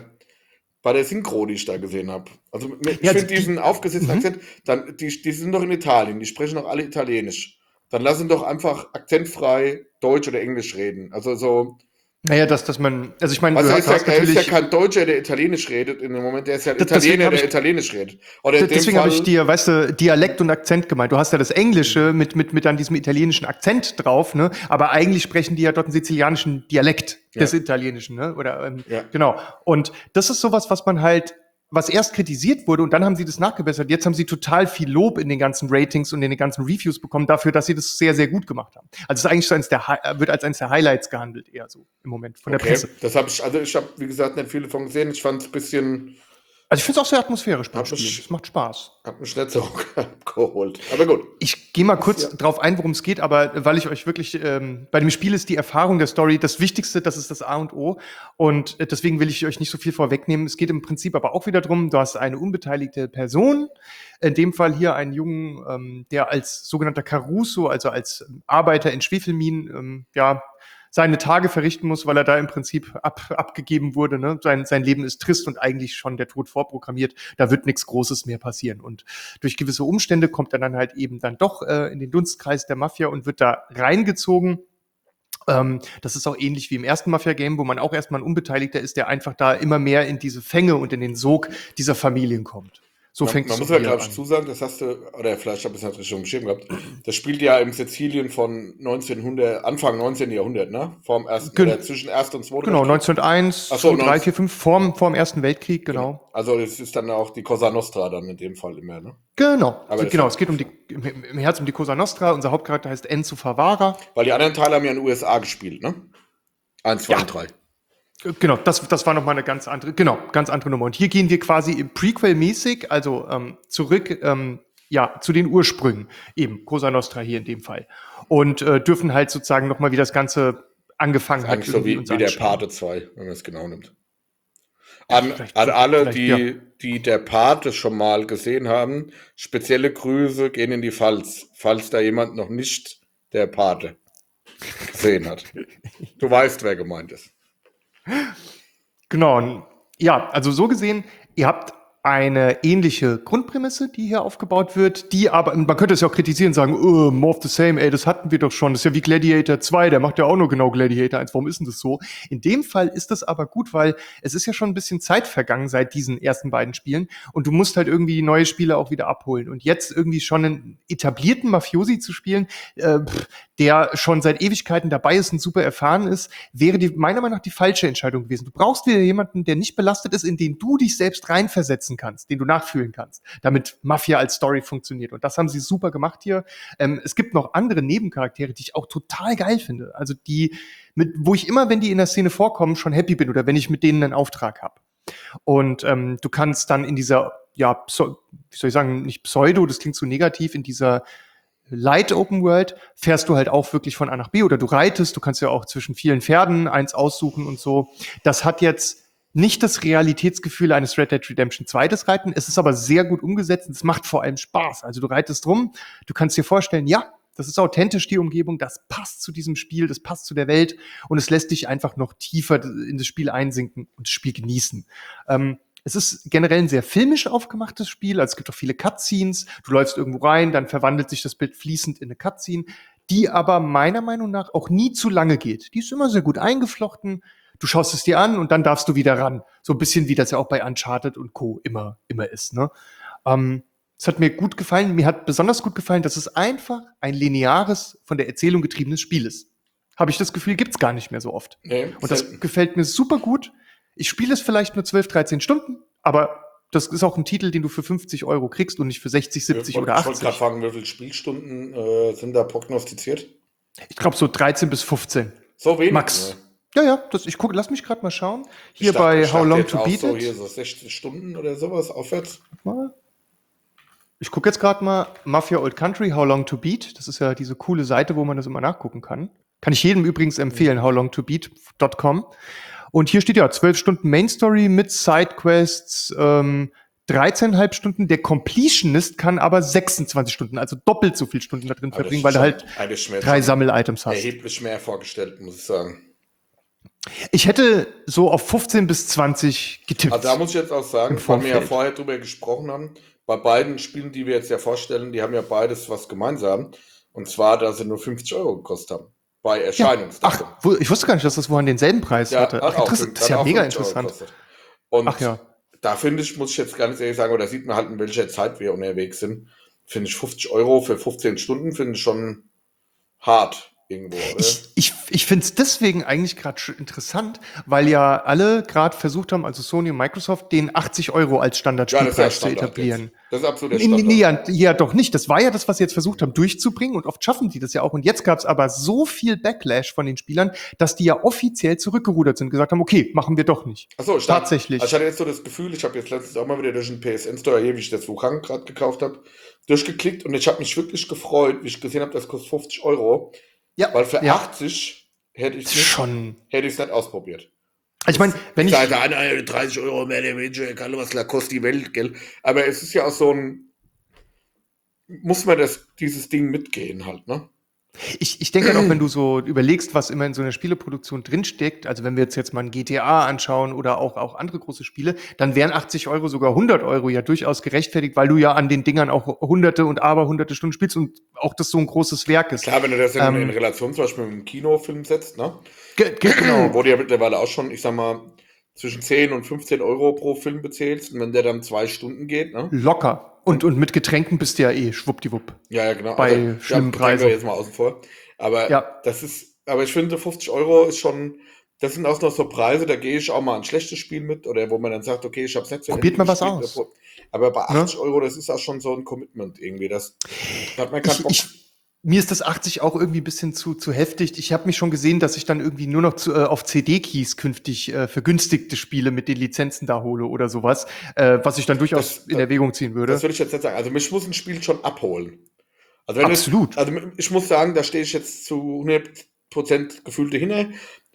der Synchro, die ich da gesehen habe. Also ich finde diesen aufgesetzten Akzent, die sind doch in Italien, die sprechen doch alle Italienisch. Dann lassen doch einfach akzentfrei Deutsch oder Englisch reden. Also so. Naja, dass man, also ich meine, er ist ja kein Deutscher, der Italienisch redet in dem Moment, der ist ja ein Italiener, der Italienisch redet. Oder deswegen habe ich dir, weißt du, Dialekt und Akzent gemeint. Du hast ja das Englische mit dann diesem italienischen Akzent drauf, ne? Aber eigentlich sprechen die ja dort einen sizilianischen Dialekt des Italienischen, ne? Oder genau. Und das ist sowas, was erst kritisiert wurde und dann haben sie das nachgebessert. Jetzt haben sie total viel Lob in den ganzen Ratings und in den ganzen Reviews bekommen dafür, dass sie das sehr, sehr gut gemacht haben. Also es ist eigentlich wird als eines der Highlights gehandelt, eher so im Moment von der Presse. Das habe ich habe, wie gesagt, nicht viele von gesehen. Ich fand es ein bisschen. Also ich finde es auch sehr atmosphärisch beim Spiel. Es macht Spaß. Hat mich nicht so nachgeholt. Aber gut. Ich gehe mal kurz drauf ein, worum es geht, aber weil ich euch wirklich, bei dem Spiel ist die Erfahrung der Story das Wichtigste, das ist das A und O. Und deswegen will ich euch nicht so viel vorwegnehmen. Es geht im Prinzip aber auch wieder drum, du hast eine unbeteiligte Person, in dem Fall hier einen Jungen, der als sogenannter Caruso, also als Arbeiter in Schwefelminen, seine Tage verrichten muss, weil er da im Prinzip abgegeben wurde. Ne? Sein Leben ist trist und eigentlich schon der Tod vorprogrammiert. Da wird nichts Großes mehr passieren. Und durch gewisse Umstände kommt er dann halt eben dann doch in den Dunstkreis der Mafia und wird da reingezogen. Das ist auch ähnlich wie im ersten Mafia-Game, wo man auch erstmal ein Unbeteiligter ist, der einfach da immer mehr in diese Fänge und in den Sog dieser Familien kommt. So fängt es Man muss ja, glaube ich, zusagen, das hast du, oder vielleicht habe ich es nicht schon im Schirm gehabt, das spielt ja im Sizilien von 1900, Anfang 19. Jahrhundert, ne? Vorm ersten, oder zwischen Erst und Zweiten Genau, 1901, 2, 3, 4, 5, vorm Ersten Weltkrieg, genau. Also es ist dann auch die Cosa Nostra dann in dem Fall immer, ne? Genau, es geht im Herz um die Cosa Nostra. Unser Hauptcharakter heißt Enzo Favara. Weil die anderen Teile haben ja in den USA gespielt, ne? 1, 2 und 3. Genau, das war nochmal eine ganz andere Nummer. Und hier gehen wir quasi Prequel-mäßig, also zurück zu den Ursprüngen, eben Cosa Nostra hier in dem Fall. Und dürfen halt sozusagen nochmal, wie das Ganze angefangen hat. So wie der Pate 2, wenn man es genau nimmt. An alle, die der Pate schon mal gesehen haben, spezielle Grüße gehen in die Pfalz, falls da jemand noch nicht der Pate gesehen hat. Du weißt, wer gemeint ist. Genau. Ja, also so gesehen, ihr habt eine ähnliche Grundprämisse, die hier aufgebaut wird, die aber, man könnte es ja auch kritisieren, sagen, more of the same, ey, das hatten wir doch schon, das ist ja wie Gladiator 2, der macht ja auch nur genau Gladiator 1, warum ist denn das so? In dem Fall ist das aber gut, weil es ist ja schon ein bisschen Zeit vergangen seit diesen ersten beiden Spielen und du musst halt irgendwie neue Spiele auch wieder abholen und jetzt irgendwie schon einen etablierten Mafiosi zu spielen, der schon seit Ewigkeiten dabei ist und super erfahren ist, wäre meiner Meinung nach die falsche Entscheidung gewesen. Du brauchst wieder jemanden, der nicht belastet ist, in den du dich selbst reinversetzen kannst, den du nachfühlen kannst, damit Mafia als Story funktioniert. Und das haben sie super gemacht hier. Es gibt noch andere Nebencharaktere, die ich auch total geil finde. Also wo ich immer, wenn die in der Szene vorkommen, schon happy bin oder wenn ich mit denen einen Auftrag habe. Und du kannst dann in dieser, wie soll ich sagen, nicht Pseudo, das klingt so negativ, in dieser Light Open World fährst du halt auch wirklich von A nach B oder du reitest, du kannst ja auch zwischen vielen Pferden eins aussuchen und so. Das hat jetzt nicht das Realitätsgefühl eines Red Dead Redemption 2 des Reiten, es ist aber sehr gut umgesetzt und es macht vor allem Spaß. Also du reitest rum, du kannst dir vorstellen, ja, das ist authentisch, die Umgebung, das passt zu diesem Spiel, das passt zu der Welt und es lässt dich einfach noch tiefer in das Spiel einsinken und das Spiel genießen. Es ist generell ein sehr filmisch aufgemachtes Spiel, also es gibt auch viele Cutscenes, du läufst irgendwo rein, dann verwandelt sich das Bild fließend in eine Cutscene, die aber meiner Meinung nach auch nie zu lange geht. Die ist immer sehr gut eingeflochten, du schaust es dir an und dann darfst du wieder ran. So ein bisschen wie das ja auch bei Uncharted und Co. immer ist, ne? Es hat mir gut gefallen. Mir hat besonders gut gefallen, dass es einfach ein lineares, von der Erzählung getriebenes Spiel ist. Habe ich das Gefühl, gibt's gar nicht mehr so oft. Nee, und das gefällt mir super gut. Ich spiele es vielleicht nur 12, 13 Stunden, aber das ist auch ein Titel, den du für 50 € kriegst und nicht für 60, 70 oder 80. Ich wollte gerade fragen, wie viele Spielstunden sind da prognostiziert? Ich glaube so 13 bis 15. So wenig? Max. Ja, lass mich gerade mal schauen. Hier bei How Long to Beat It. Hier so 60 Stunden oder sowas aufwärts. Ich gucke jetzt gerade mal Mafia Old Country, How Long to Beat. Das ist ja diese coole Seite, wo man das immer nachgucken kann. Kann ich jedem übrigens empfehlen, howlongtobeat.com. Und hier steht ja 12 Stunden Main Story mit Sidequests, 13,5 Stunden. Der Completionist kann aber 26 Stunden, also doppelt so viele Stunden da drin verbringen, weil du halt 3 Sammel-Items hast. Erheblich mehr vorgestellt, muss ich sagen. Ich hätte so auf 15 bis 20 getippt. Also da muss ich jetzt auch sagen, weil wir ja vorher drüber gesprochen haben, bei beiden Spielen, die wir jetzt ja vorstellen, die haben ja beides was gemeinsam. Und zwar, dass sie nur 50 € gekostet haben. Bei Erscheinungsdatum. Ja. Ach, ich wusste gar nicht, dass das wohl denselben Preis hatte. Das ist ja mega interessant. Und da finde ich, muss ich jetzt ganz ehrlich sagen, oder sieht man halt, in welcher Zeit wir unterwegs sind, finde ich 50 € für 15 Stunden, finde ich schon hart. irgendwo, oder? Ich finde es deswegen eigentlich gerade interessant, weil ja alle gerade versucht haben, also Sony und Microsoft, den 80 € als Standardspielpreis zu etablieren. Jetzt. Das ist absolut der Standard. Ja, doch nicht. Das war ja das, was sie jetzt versucht haben durchzubringen und oft schaffen die das ja auch. Und jetzt gab es aber so viel Backlash von den Spielern, dass die ja offiziell zurückgerudert sind und gesagt haben, okay, machen wir doch nicht. Achso, tatsächlich. Also ich hatte jetzt so das Gefühl, ich habe jetzt letztens auch mal wieder durch den PSN-Store, wie ich das Wuhan gerade gekauft habe, durchgeklickt und ich habe mich wirklich gefreut, wie ich gesehen habe, das kostet 50 €. Ja, weil für 80 hätte ich es nicht ausprobiert. Also ich meine, wenn ich... sage, 30 € mehr, der Mensch, kann was kostet die Welt, gell? Aber es ist ja auch so ein... Muss man dieses Ding mitgehen halt, ne? Ich denke auch, wenn du so überlegst, was immer in so einer Spieleproduktion drinsteckt, also wenn wir jetzt mal ein GTA anschauen oder auch andere große Spiele, dann wären 80 €, sogar 100 € ja durchaus gerechtfertigt, weil du ja an den Dingern auch hunderte und hunderte Stunden spielst und auch das so ein großes Werk ist. Klar, wenn du das in Relation zum Beispiel mit einem Kinofilm setzt, ne? Genau. Wo du ja mittlerweile auch schon, ich sag mal, zwischen 10 und 15 € pro Film bezahlst und wenn der dann 2 Stunden geht, ne? Locker. Und mit Getränken bist du ja schwuppdiwupp. Ja, genau. Bei schlimmen Preisen. Jetzt mal außen vor. Aber aber ich finde, 50 € ist schon, das sind auch noch so Preise, da gehe ich auch mal ein schlechtes Spiel mit oder wo man dann sagt, okay, ich hab's nicht so. Probiert mal was aus. Aber bei 80 €, das ist auch schon so ein Commitment irgendwie. Das hat man keinen Bock. Mir ist das 80 auch irgendwie ein bisschen zu heftig. Ich habe mich schon gesehen, dass ich dann irgendwie nur noch auf CD-Keys künftig vergünstigte Spiele mit den Lizenzen da hole oder sowas, was ich dann durchaus in Erwägung ziehen würde. Das würde ich jetzt nicht sagen. Also mich muss ein Spiel schon abholen. Also absolut. Also ich muss sagen, da stehe ich jetzt zu 100% gefühlt dahinter.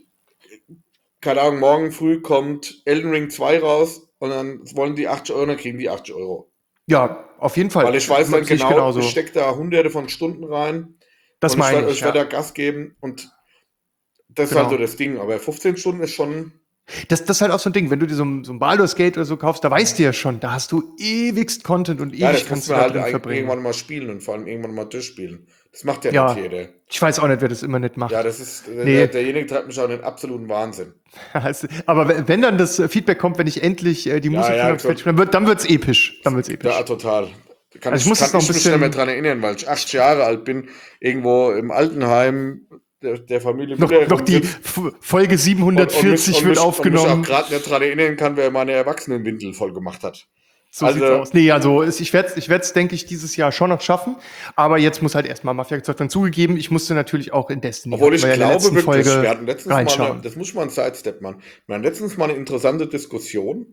Keine Ahnung, morgen früh kommt Elden Ring 2 raus und dann wollen die 80 €, dann kriegen die 80 €. Ja, auf jeden Fall. Weil ich weiß dann genau, ich stecke da hunderte von Stunden rein. Das meine ich. Ich werde da Gas geben und das ist halt so das Ding. Aber 15 Stunden ist schon... Das ist halt auch so ein Ding, wenn du dir so ein Baldur's Gate oder so kaufst, da weißt du ja schon, da hast du ewigst Content und ewig kannst du halt verbringen. Irgendwann mal spielen und vor allem irgendwann mal durchspielen. Das macht ja nicht jeder. Ich weiß auch nicht, wer das immer nicht macht. Ja, das ist, derjenige treibt mich auch in den absoluten Wahnsinn. Aber wenn dann das Feedback kommt, wenn ich endlich die Musik fertig spiele, dann wird's episch. Ja, total. Ich muss mich nicht mehr dran erinnern, weil ich 80 Jahre alt bin, irgendwo im Altenheim der Familie. Noch die Folge 740 wird aufgenommen. Und mich auch gerade nicht dran erinnern kann, wer meine Erwachsenenwindel voll gemacht hat. So sieht's aus. Nee, also ich werd's, denke ich, dieses Jahr schon noch schaffen. Aber jetzt muss halt erstmal Mafia gezockt werden. Zugegeben, ich musste natürlich auch in Destiny. Obwohl ich glaube wirklich, wir hatten letztens mal das muss man ein Sidestep machen. Wir hatten letztens mal eine interessante Diskussion.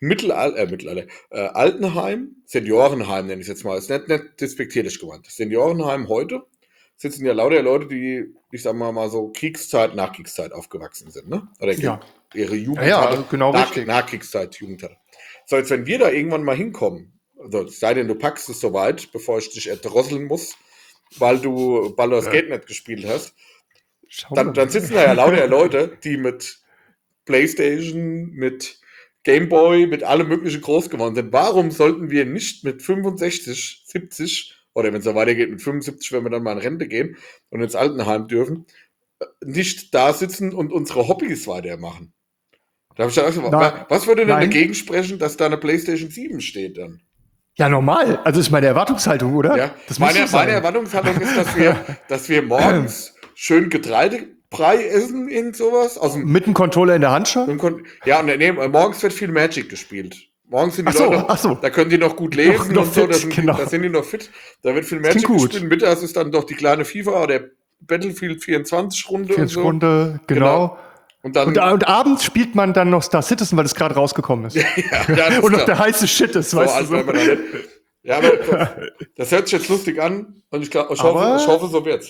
Altenheim, Seniorenheim nenne ich es jetzt mal. Ist nicht despektierlich gemeint. Seniorenheim heute sitzen ja lauter Leute, die, ich sag mal so Nachkriegszeit aufgewachsen sind, ne? Oder ihre Jugend also genau richtig. Nachkriegszeit, Jugend hatte. So, jetzt wenn wir da irgendwann mal hinkommen, also sei denn du packst es soweit, bevor ich dich erdrosseln muss, weil du Baldur's Gate nicht gespielt hast, dann sitzen da ja lauter Leute, die mit PlayStation, mit Gameboy, mit allem möglichen groß geworden sind. Warum sollten wir nicht mit 65, 70 oder wenn es so weitergeht mit 75, wenn wir dann mal in Rente gehen und ins Altenheim dürfen, nicht da sitzen und unsere Hobbys weitermachen? Da habe ich dann gesagt, was würde denn dagegen sprechen, dass da eine PlayStation 7 steht dann? Ja, normal. Also ist meine Erwartungshaltung, oder? Ja, meine Erwartungshaltung ist, dass wir morgens schön Getreidebrei essen, irgend sowas. Mit dem Controller in der Hand schon? Morgens wird viel Magic gespielt. Morgens sind die Leute, da können die noch gut lesen noch und so, fit, da sind die noch fit. Da wird viel Magic gespielt. Mittags ist dann doch die kleine FIFA oder Battlefield 24 Runde und so. Genau. Und abends spielt man dann noch Star Citizen, weil es gerade rausgekommen ist. Und noch der heiße Shit ist, weißt du. So. Ja, aber das hört sich jetzt lustig an und ich hoffe, so wird's.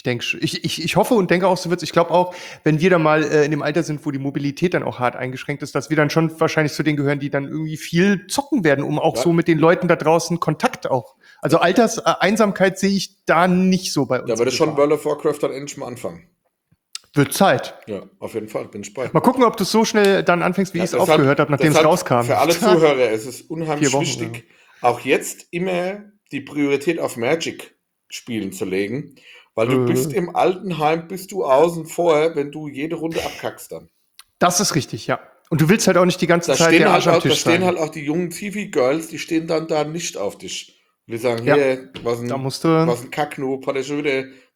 Ich hoffe und denke auch, so wird's. Ich glaube auch, wenn wir da mal in dem Alter sind, wo die Mobilität dann auch hart eingeschränkt ist, dass wir dann schon wahrscheinlich zu denen gehören, die dann irgendwie viel zocken werden, um auch so mit den Leuten da draußen Kontakt auch. Also Einsamkeit sehe ich da nicht so bei uns. Da würde schon World of Warcraft dann endlich mal anfangen. Wird Zeit. Ja, auf jeden Fall, bin ich bei. Mal gucken, ob du so schnell dann anfängst, wie ich es aufgehört habe, nachdem es rauskam. Für alle Zuhörer, es ist unheimlich wichtig, auch jetzt immer die Priorität auf Magic spielen zu legen, weil du bist im Altenheim, bist du außen vor, wenn du jede Runde abkackst dann. Das ist richtig, ja. Und du willst halt auch nicht die ganze Zeit der Arsch am Tisch sein. Da stehen halt auch die jungen TV-Girls, die stehen dann da nicht auf dich. Und die sagen, was ein Kacknoob, hat er schon wieder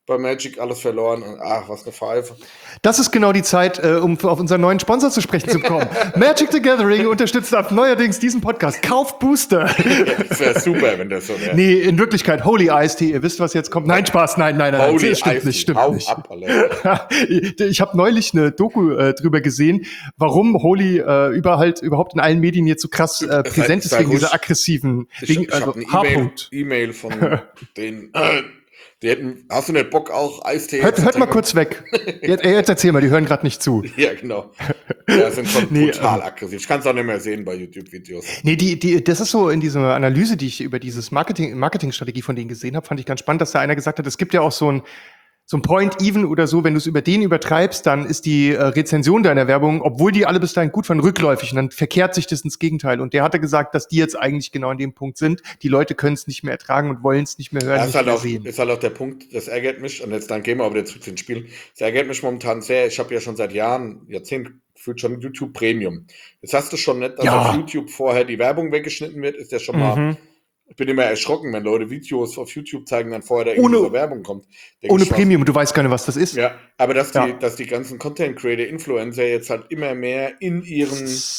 bei Magic alles verloren. Und, ach, was eine Pfeife. Das ist genau die Zeit, um auf unseren neuen Sponsor zu sprechen zu kommen. Magic the Gathering unterstützt ab neuerdings diesen Podcast. Kauft Booster. Das wäre super, wenn das so wäre. Nee, in Wirklichkeit Holy Ice Tea. Ihr wisst, was jetzt kommt. Nein, Spaß. Nein. Holy Stimmt nicht. Hau ab, Alter. Ich habe neulich eine Doku drüber gesehen, warum Holy überhaupt in allen Medien jetzt so krass präsent ist wegen dieser aggressiven, Ich also habe eine H-Punkt. E-Mail von denen. Hast du nicht Bock auch Eistee? Hört mal kurz weg. Jetzt erzähl mal, die hören gerade nicht zu. Ja, genau. Ja, sind schon brutal aggressiv. Ich kann es auch nicht mehr sehen bei YouTube-Videos. Nee, das ist so in dieser Analyse, die ich über dieses Marketingstrategie von denen gesehen habe, fand ich ganz spannend, dass da einer gesagt hat, es gibt ja auch so ein Point-Even oder so, wenn du es über den übertreibst, dann ist die Rezension deiner Werbung, obwohl die alle bis dahin gut waren, rückläufig und dann verkehrt sich das ins Gegenteil. Und der hatte gesagt, dass die jetzt eigentlich genau an dem Punkt sind. Die Leute können es nicht mehr ertragen und wollen es nicht mehr hören, nicht mehr sehen. Ist halt auch der Punkt, das ärgert mich, und jetzt dann gehen wir aber wieder zurück ins Spiel. Das ärgert mich momentan sehr. Ich habe ja schon seit Jahren, Jahrzehnten, gefühlt schon YouTube Premium. Jetzt hast du schon nicht, dass auf YouTube vorher die Werbung weggeschnitten wird, ist ja schon mal. Ich bin immer erschrocken, wenn Leute Videos auf YouTube zeigen, dann vorher da irgendeine Werbung kommt. Ohne Premium, du weißt gar nicht, was das ist. Ja, aber dass die ganzen Content-Creator-Influencer jetzt halt immer mehr in ihrem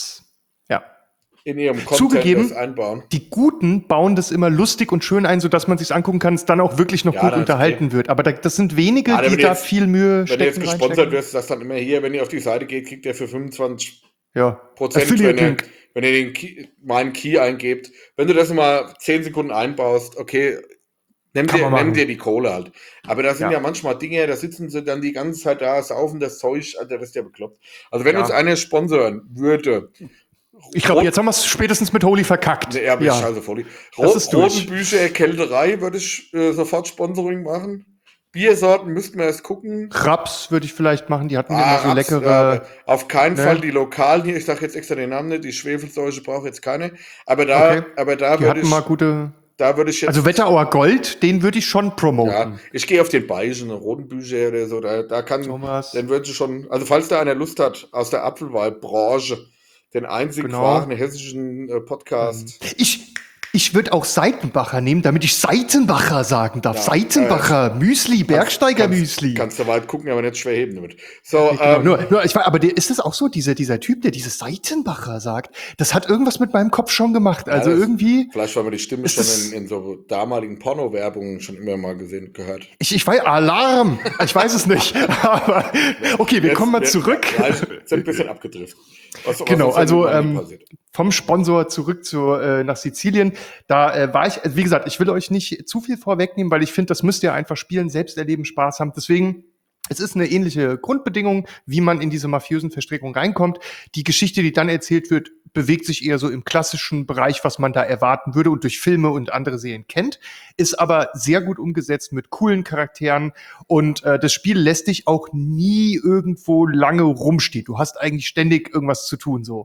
Content zugegeben, das einbauen. Die Guten bauen das immer lustig und schön ein, sodass man sich angucken kann, es dann auch wirklich noch gut unterhalten wird. Aber das sind wenige, die da viel Mühe stecken. Wenn du jetzt gesponsert wirst, das dann immer hier, wenn ihr auf die Seite geht, kriegt ihr für 25%, wenn ihr meinen Key eingebt. Wenn du das mal 10 Sekunden einbaust, okay, nimm dir die Kohle halt. Aber da sind ja manchmal Dinge, da sitzen sie dann die ganze Zeit da, saufen das Zeug, Alter, das ist ja bekloppt. Also wenn uns einer sponsoren würde. Ich glaube, jetzt haben wir es spätestens mit Holy verkackt. Ja, aber scheiße, Holy. Rotenbücher, Kälterei würde ich sofort Sponsoring machen. Biersorten müssten wir erst gucken. Raps würde ich vielleicht machen, die hatten immer so leckere. Auf keinen Fall die lokalen hier, ich sage jetzt extra den Namen nicht, die Schwefelseuche brauche jetzt keine. Aber da würde ich. Mal gute. Da würde ich jetzt. Also Wetterauer Gold, den würde ich schon promoten. Ja, ich gehe auf den Bayerischen Rotenbücher oder so, da kann. Thomas. Dann würde ich schon. Also falls da einer Lust hat aus der Apfelweinbranche, den einzig wahren hessischen Podcast. Ich würde auch Seitenbacher nehmen, damit ich Seitenbacher sagen darf. Seitenbacher Müsli, Bergsteiger Müsli. Kannst du weit gucken, aber nicht schwer heben damit. So, aber ist das auch so, dieser Typ, der dieses Seitenbacher sagt? Das hat irgendwas mit meinem Kopf schon gemacht. Also irgendwie. Vielleicht, weil man die Stimme schon in so damaligen Porno-Werbungen schon immer mal gehört. Ich weiß, Alarm! Ich weiß es nicht. Aber okay, wir kommen mal zurück. Sind ein bisschen abgedriftet. Genau, also vom Sponsor zurück nach Sizilien. Da war ich, wie gesagt, ich will euch nicht zu viel vorwegnehmen, weil ich finde, das müsst ihr einfach spielen, selbst erleben, Spaß haben. Deswegen, es ist eine ähnliche Grundbedingung, wie man in diese mafiösen Verstrickungen reinkommt. Die Geschichte, die dann erzählt wird, bewegt sich eher so im klassischen Bereich, was man da erwarten würde und durch Filme und andere Serien kennt, ist aber sehr gut umgesetzt mit coolen Charakteren und das Spiel lässt dich auch nie irgendwo lange rumstehen. Du hast eigentlich ständig irgendwas zu tun, so.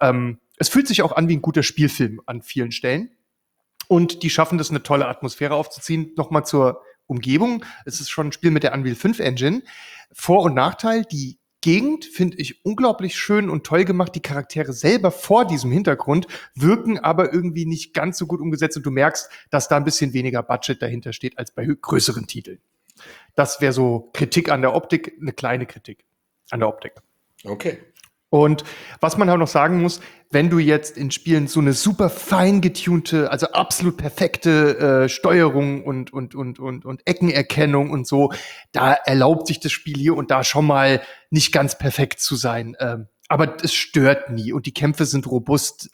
Es fühlt sich auch an wie ein guter Spielfilm an vielen Stellen. Und die schaffen das, eine tolle Atmosphäre aufzuziehen. Nochmal zur Umgebung. Es ist schon ein Spiel mit der Unreal 5 Engine. Vor- und Nachteil, die Gegend finde ich unglaublich schön und toll gemacht. Die Charaktere selber vor diesem Hintergrund wirken aber irgendwie nicht ganz so gut umgesetzt. Und du merkst, dass da ein bisschen weniger Budget dahinter steht als bei größeren Titeln. Das wäre so Kritik an der Optik, eine kleine Kritik an der Optik. Okay. Und was man auch noch sagen muss, wenn du jetzt in Spielen so eine super fein getunte, also absolut perfekte Steuerung und Eckenerkennung und so, da erlaubt sich das Spiel hier und da schon mal nicht ganz perfekt zu sein. Aber es stört nie und die Kämpfe sind robust.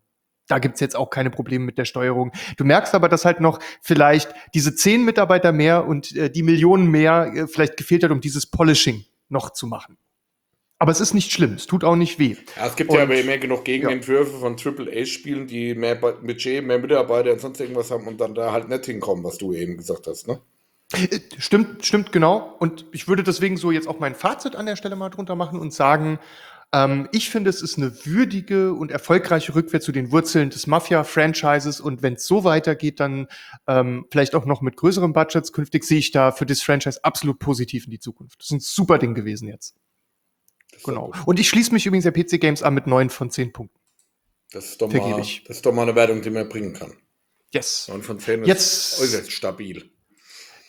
Da gibt's jetzt auch keine Probleme mit der Steuerung. Du merkst aber, dass halt noch vielleicht diese 10 Mitarbeiter mehr und die Millionen mehr vielleicht gefehlt hat, um dieses Polishing noch zu machen. Aber es ist nicht schlimm, es tut auch nicht weh. Ja, es gibt ja aber immer genug Gegenentwürfe von AAA-Spielen, die mehr Budget, mehr Mitarbeiter und sonst irgendwas haben und dann da halt nicht hinkommen, was du eben gesagt hast, ne? Stimmt, genau. Und ich würde deswegen so jetzt auch mein Fazit an der Stelle mal drunter machen und sagen, ich finde, es ist eine würdige und erfolgreiche Rückkehr zu den Wurzeln des Mafia-Franchises und wenn es so weitergeht, dann vielleicht auch noch mit größeren Budgets künftig, sehe ich da für das Franchise absolut positiv in die Zukunft. Das ist ein super Ding gewesen jetzt. Genau. Und ich schließe mich übrigens der PC Games an mit 9 von 10 Punkten. Das ist doch mal eine Wertung, die man bringen kann. Yes. 9 von 10 ist äußerst stabil.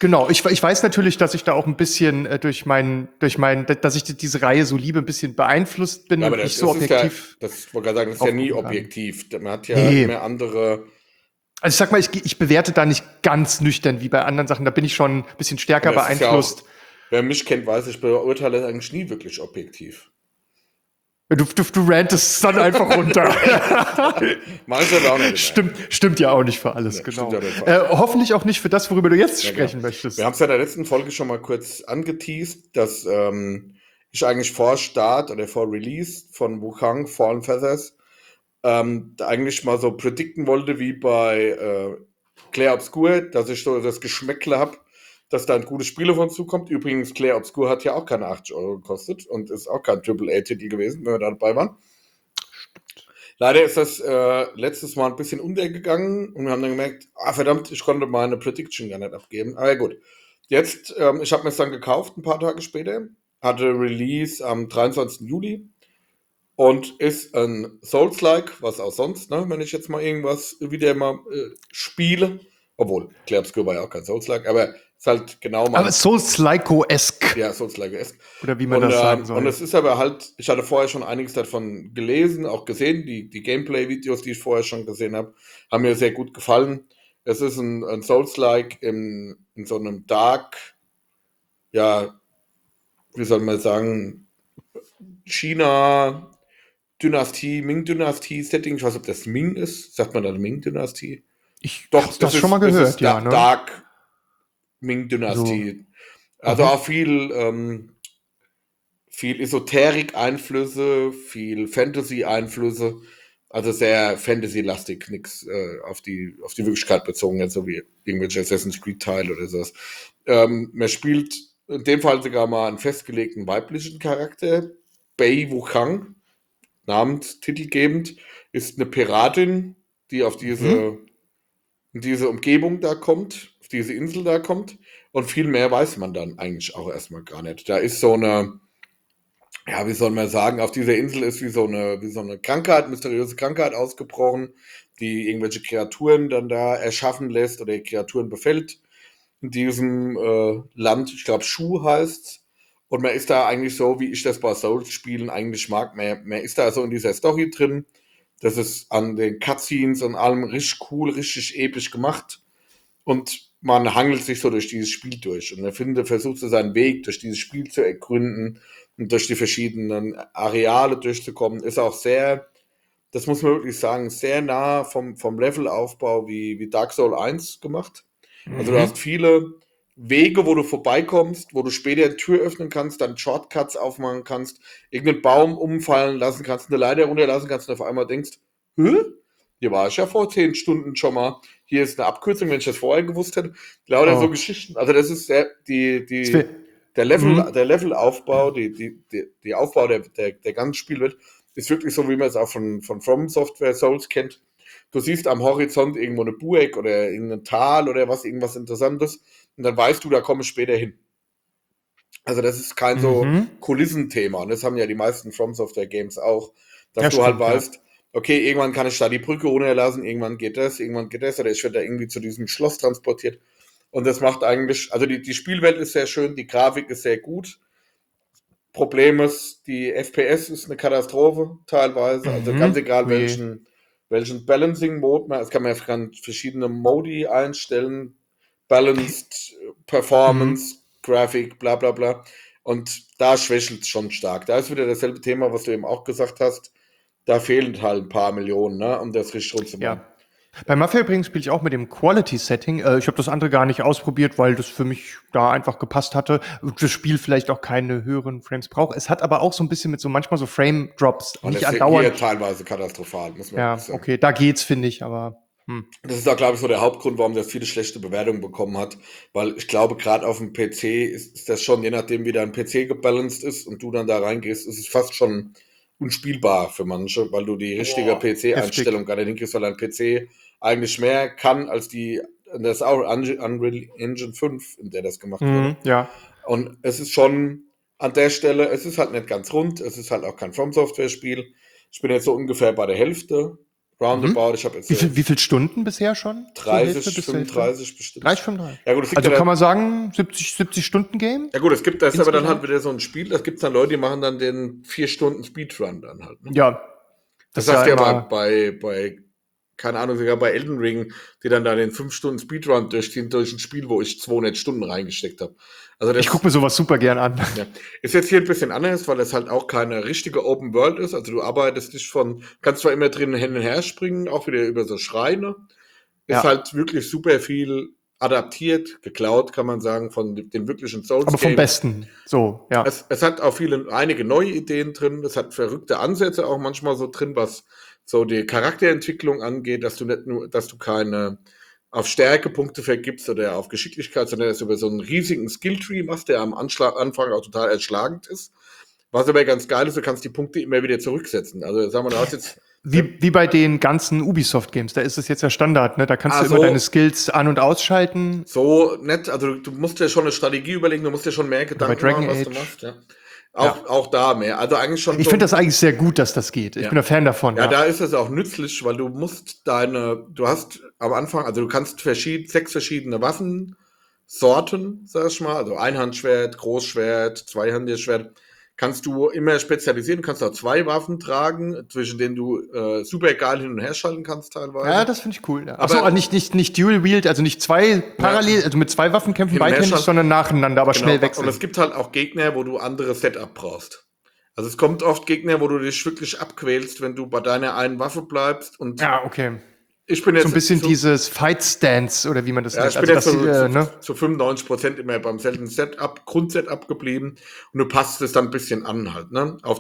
Genau, ich weiß natürlich, dass ich da auch ein bisschen dass ich diese Reihe so liebe, ein bisschen beeinflusst bin Ja, aber und nicht so das ist ja, objektiv das wollte ich gerade sagen, das ist ja drauf nie gucken kann. objektiv. Man hat ja Nee. immer andere. Also ich sag mal, ich bewerte da nicht ganz nüchtern wie bei anderen Sachen. Da bin ich schon ein bisschen Und stärker das ist ja auch, beeinflusst. wer mich kennt, weiß, ich beurteile eigentlich nie wirklich objektiv. Du rantest dann einfach runter. Mach ich aber auch nicht Stimmt ja auch nicht für alles, Nee, genau. stimmt ja nicht für alles. Hoffentlich auch nicht für das, worüber du jetzt Ja, genau. sprechen möchtest. Wir haben es ja in der letzten Folge schon mal kurz angeteased, dass ich eigentlich vor Start oder vor Release von Wukong Fallen Feathers da eigentlich mal so predikten wollte, wie bei Clair Obscur, dass ich so das Geschmäckle habe, dass da ein gutes Spiel auf uns zukommt. Übrigens, Clair Obscur hat ja auch keine 80 Euro gekostet und ist auch kein AAA-Titel gewesen, wenn wir da dabei waren. Leider ist das letztes Mal ein bisschen untergegangen und wir haben dann gemerkt, verdammt, ich konnte meine Prediction gar nicht abgeben. Aber ja, gut. Jetzt, ich habe mir es dann gekauft, ein paar Tage später, hatte Release am 23. Juli und ist ein Souls-like, was auch sonst, ne, wenn ich jetzt mal irgendwas wieder mal spiele. Obwohl, Clair Obscur war ja auch kein Souls-like, aber ist halt genau mein. Aber Souls-like-esque. Ja, Souls-like-esque. Oder wie man das sagen soll. Und es ist aber halt, ich hatte vorher schon einiges davon gelesen, auch gesehen, die Gameplay-Videos, die ich vorher schon gesehen habe, haben mir sehr gut gefallen. Es ist ein Souls-like in so einem Dark, ja, wie soll man sagen, China-Dynastie, Ming-Dynastie-Setting. Ich weiß nicht, ob das Ming ist. Sagt man dann Ming-Dynastie? Ich hab's das schon mal gehört, ja. Ne? Dark Ming-Dynastie. Also auch viel Esoterik-Einflüsse, viel Fantasy-Einflüsse. Also sehr Fantasy-lastig, nichts auf die Wirklichkeit bezogen, jetzt so wie irgendwelche Assassin's Creed-Teile oder sowas. Man spielt in dem Fall sogar mal einen festgelegten weiblichen Charakter. Bei Wukong, namenstitelgebend, ist eine Piratin, die auf in diese Umgebung da kommt, auf diese Insel da kommt. Und viel mehr weiß man dann eigentlich auch erstmal gar nicht. Da ist so eine, ja, wie soll man sagen, auf dieser Insel ist wie so eine Krankheit, mysteriöse Krankheit ausgebrochen, die irgendwelche Kreaturen dann da erschaffen lässt oder Kreaturen befällt in diesem Land. Ich glaube, Shu heißt. Und man ist da eigentlich so, wie ich das bei Souls-Spielen eigentlich mag. Man ist da so in dieser Story drin. Das ist an den Cutscenes und allem richtig cool, richtig episch gemacht. Und man hangelt sich so durch dieses Spiel durch. Und versucht so seinen Weg durch dieses Spiel zu ergründen und durch die verschiedenen Areale durchzukommen. Ist auch sehr, das muss man wirklich sagen, sehr nah vom Levelaufbau wie Dark Souls 1 gemacht. Also du hast viele Wege, wo du vorbeikommst, wo du später eine Tür öffnen kannst, dann Shortcuts aufmachen kannst, irgendeinen Baum umfallen lassen kannst, eine Leiter runterlassen kannst und auf einmal denkst, hä? Hier war ich ja vor 10 Stunden schon mal. Hier ist eine Abkürzung, wenn ich das vorher gewusst hätte. Lauter so Geschichten. Also das ist der Levelaufbau, die Aufbau der ganzen Spielwelt ist wirklich so, wie man es auch von From Software Souls kennt. Du siehst am Horizont irgendwo eine Burg oder irgendein Tal oder irgendwas Interessantes und dann weißt du, da komme ich später hin. Also das ist kein so Kulissenthema und das haben ja die meisten From Software Games auch, dass du halt weißt, okay, irgendwann kann ich da die Brücke runterlassen, irgendwann geht das oder ich werde da irgendwie zu diesem Schloss transportiert und das macht eigentlich, also die Spielwelt ist sehr schön, die Grafik ist sehr gut. Problem ist, die FPS ist eine Katastrophe teilweise, also ganz egal welchen Balancing-Mode es kann man verschiedene Modi einstellen, Balanced, Performance, Graphic, bla bla bla. Und da schwächelt es schon stark. Da ist wieder dasselbe Thema, was du eben auch gesagt hast. Da fehlen halt ein paar Millionen, ne, um das richtig rund zu machen. Ja. Bei Mafia übrigens spiele ich auch mit dem Quality-Setting. Ich habe das andere gar nicht ausprobiert, weil das für mich da einfach gepasst hatte. Das Spiel vielleicht auch keine höheren Frames braucht. Es hat aber auch so ein bisschen mit so manchmal so Frame-Drops. Und nicht das andauernd. Hier teilweise katastrophal, muss man sagen. Okay, da geht's, finde ich, aber. Das ist auch, glaube ich, so der Hauptgrund, warum das viele schlechte Bewertungen bekommen hat. Weil ich glaube, gerade auf dem PC ist das schon, je nachdem, wie dein PC gebalanced ist und du dann da reingehst, ist es fast schon unspielbar für manche, weil du die richtige PC-Einstellung gar nicht hinkriegst, weil dein PC eigentlich mehr kann als das ist auch Unreal Engine 5, in der das gemacht wurde. Ja. Und es ist schon an der Stelle, es ist halt nicht ganz rund, es ist halt auch kein From Software Spiel. Ich bin jetzt so ungefähr bei der Hälfte, Roundabout. Ich habe jetzt Wie viel Stunden bisher schon? 30, 35 bestimmt. 30, 35. Ja, gut, es gibt Also ja kann man sagen, 70 Stunden Game? ja gut, das ist aber dann Insgesamt? halt wieder so ein Spiel, das gibt dann Leute, die machen dann den 4 Stunden Speedrun dann halt. Ne? Ja, Das das ist hast ja du ja immer. bei, keine Ahnung, sogar bei Elden Ring, die dann da den 5 Stunden Speedrun durchziehen durch ein Spiel, wo ich 200 Stunden reingesteckt habe. Also Ich das gucke mir sowas super gern an. ja, ist jetzt hier ein bisschen anders, weil es halt auch keine richtige Open World ist. Also du arbeitest dich kannst zwar immer drinnen hin und her springen, auch wieder über so Schreine. Ist Ja. halt wirklich super viel adaptiert, geklaut, kann man sagen, von den wirklichen Souls Aber vom Games. Besten. So, ja. Es hat auch einige neue Ideen drin. Es hat verrückte Ansätze auch manchmal so drin, was so die Charakterentwicklung angeht, dass du keine auf Stärkepunkte vergibst oder auf Geschicklichkeit, sondern dass du über so einen riesigen Skilltree machst, der am Anfang auch total erschlagend ist. Was aber ganz geil ist, du kannst die Punkte immer wieder zurücksetzen. Also sagen wir, du hast jetzt Wie bei den ganzen Ubisoft-Games, da ist es jetzt ja Standard, ne? Da kannst du so. immer deine Skills an- und ausschalten. So nett, also du musst dir schon eine Strategie überlegen, du musst dir schon mehr Gedanken Dragon machen, was du Age. machst. Ja. Auch da mehr. Also eigentlich schon Ich finde das eigentlich sehr gut, dass das geht. Ich bin ein Fan davon. Ja, da ist es auch nützlich, weil du hast am Anfang, also du kannst 6 verschiedene Waffensorten, sag ich mal, also Einhandschwert, Großschwert, Zweihandschwert, kannst du immer spezialisieren, du kannst auch 2 Waffen tragen, zwischen denen du super geil hin und her schalten kannst teilweise. Ja, das finde ich cool. Ja. Achso, nicht Dual Wield, also nicht 2 parallel, also mit 2 Waffen kämpfen beidhändig, sondern nacheinander, aber schnell wechseln. Und es gibt halt auch Gegner, wo du andere Setup brauchst. Also es kommt oft Gegner, wo du dich wirklich abquälst, wenn du bei deiner einen Waffe bleibst. Und ja, okay. ich bin jetzt so ein bisschen dieses Fight-Stance, oder wie man das nennt. Ich bin also jetzt zu 95% immer beim selben Grundsetup geblieben. Und du passt es dann ein bisschen an halt, ne? Auf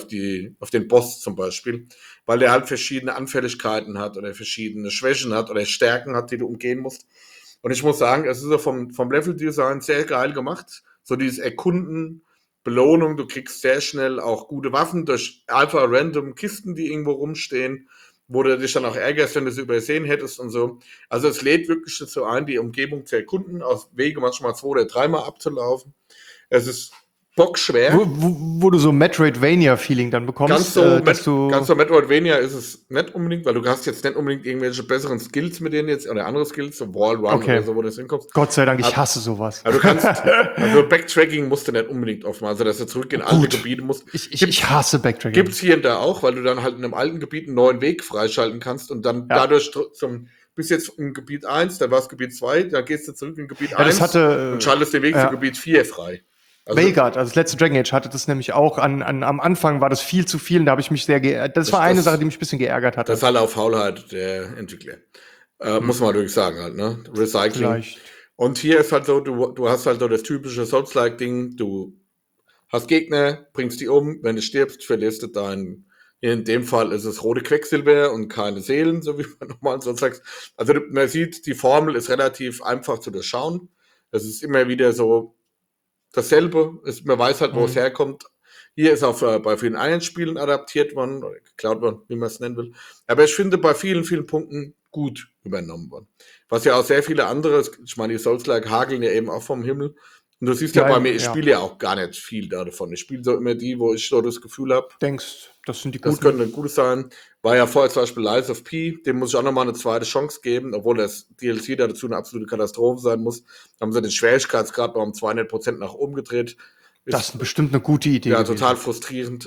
den Boss zum Beispiel. Weil der halt verschiedene Anfälligkeiten hat oder verschiedene Schwächen hat oder Stärken hat, die du umgehen musst. Und ich muss sagen, es ist so vom Level-Design sehr geil gemacht. So dieses Erkunden, Belohnung, du kriegst sehr schnell auch gute Waffen durch einfach random Kisten, die irgendwo rumstehen, wo du dich dann auch ärgerst, wenn du sie übersehen hättest und so. Also es lädt wirklich dazu ein, die Umgebung zu erkunden, aus Wege manchmal 2 oder 3 Mal abzulaufen. Es ist bockschwer. Wo du so Metroidvania-Feeling dann bekommst. Ganz so Metroidvania ist es nicht unbedingt, weil du hast jetzt nicht unbedingt irgendwelche besseren Skills mit denen jetzt, oder andere Skills, so Wallrun oder so, wo du das hinkommst. Gott sei Dank, ich hasse sowas. Also Backtracking musst du nicht unbedingt offen, also dass du zurück in alte Gebiete musst. Ich hasse Backtracking. Gibt's hier und da auch, weil du dann halt in einem alten Gebiet einen neuen Weg freischalten kannst und dann dadurch bis jetzt in Gebiet 1, dann war es Gebiet 2, dann gehst du zurück in Gebiet 1 und schaltest den Weg zu Gebiet 4 frei. Also, Veilguard, also das letzte Dragon Age hatte das nämlich auch. Am Anfang war das viel zu viel und da habe ich mich sehr geärgert. Das war eine Sache, die mich ein bisschen geärgert hatte. Das ist halt auch Faulheit der Entwickler. Muss man wirklich sagen halt, ne? Recycling. Vielleicht. Und hier ist halt so, du hast halt so das typische Souls-like-Ding, du hast Gegner, bringst die um, wenn du stirbst, verlierst du in dem Fall ist es rote Quecksilber und keine Seelen, so wie man normal so sagt. Also man sieht, die Formel ist relativ einfach zu durchschauen. Es ist immer wieder so dasselbe, man weiß halt, wo es herkommt. Hier ist auch bei vielen anderen Spielen adaptiert worden, oder geklaut worden, wie man es nennen will. Aber ich finde, bei vielen, vielen Punkten gut übernommen worden. Was ja auch sehr viele andere, ich meine, die Souls-like hageln ja eben auch vom Himmel. Und du siehst ja bei mir, ich spiele ja auch gar nicht viel davon. Ich spiele so immer die, wo ich so das Gefühl habe, denkst, das sind die guten. Das könnte ein gutes sein. War ja vorher zum Beispiel Lies of P, dem muss ich auch nochmal eine zweite Chance geben, obwohl das DLC da dazu eine absolute Katastrophe sein muss. Da haben sie den Schwierigkeitsgrad noch um 200% nach oben gedreht. Das ist bestimmt eine gute Idee. Ja, total frustrierend.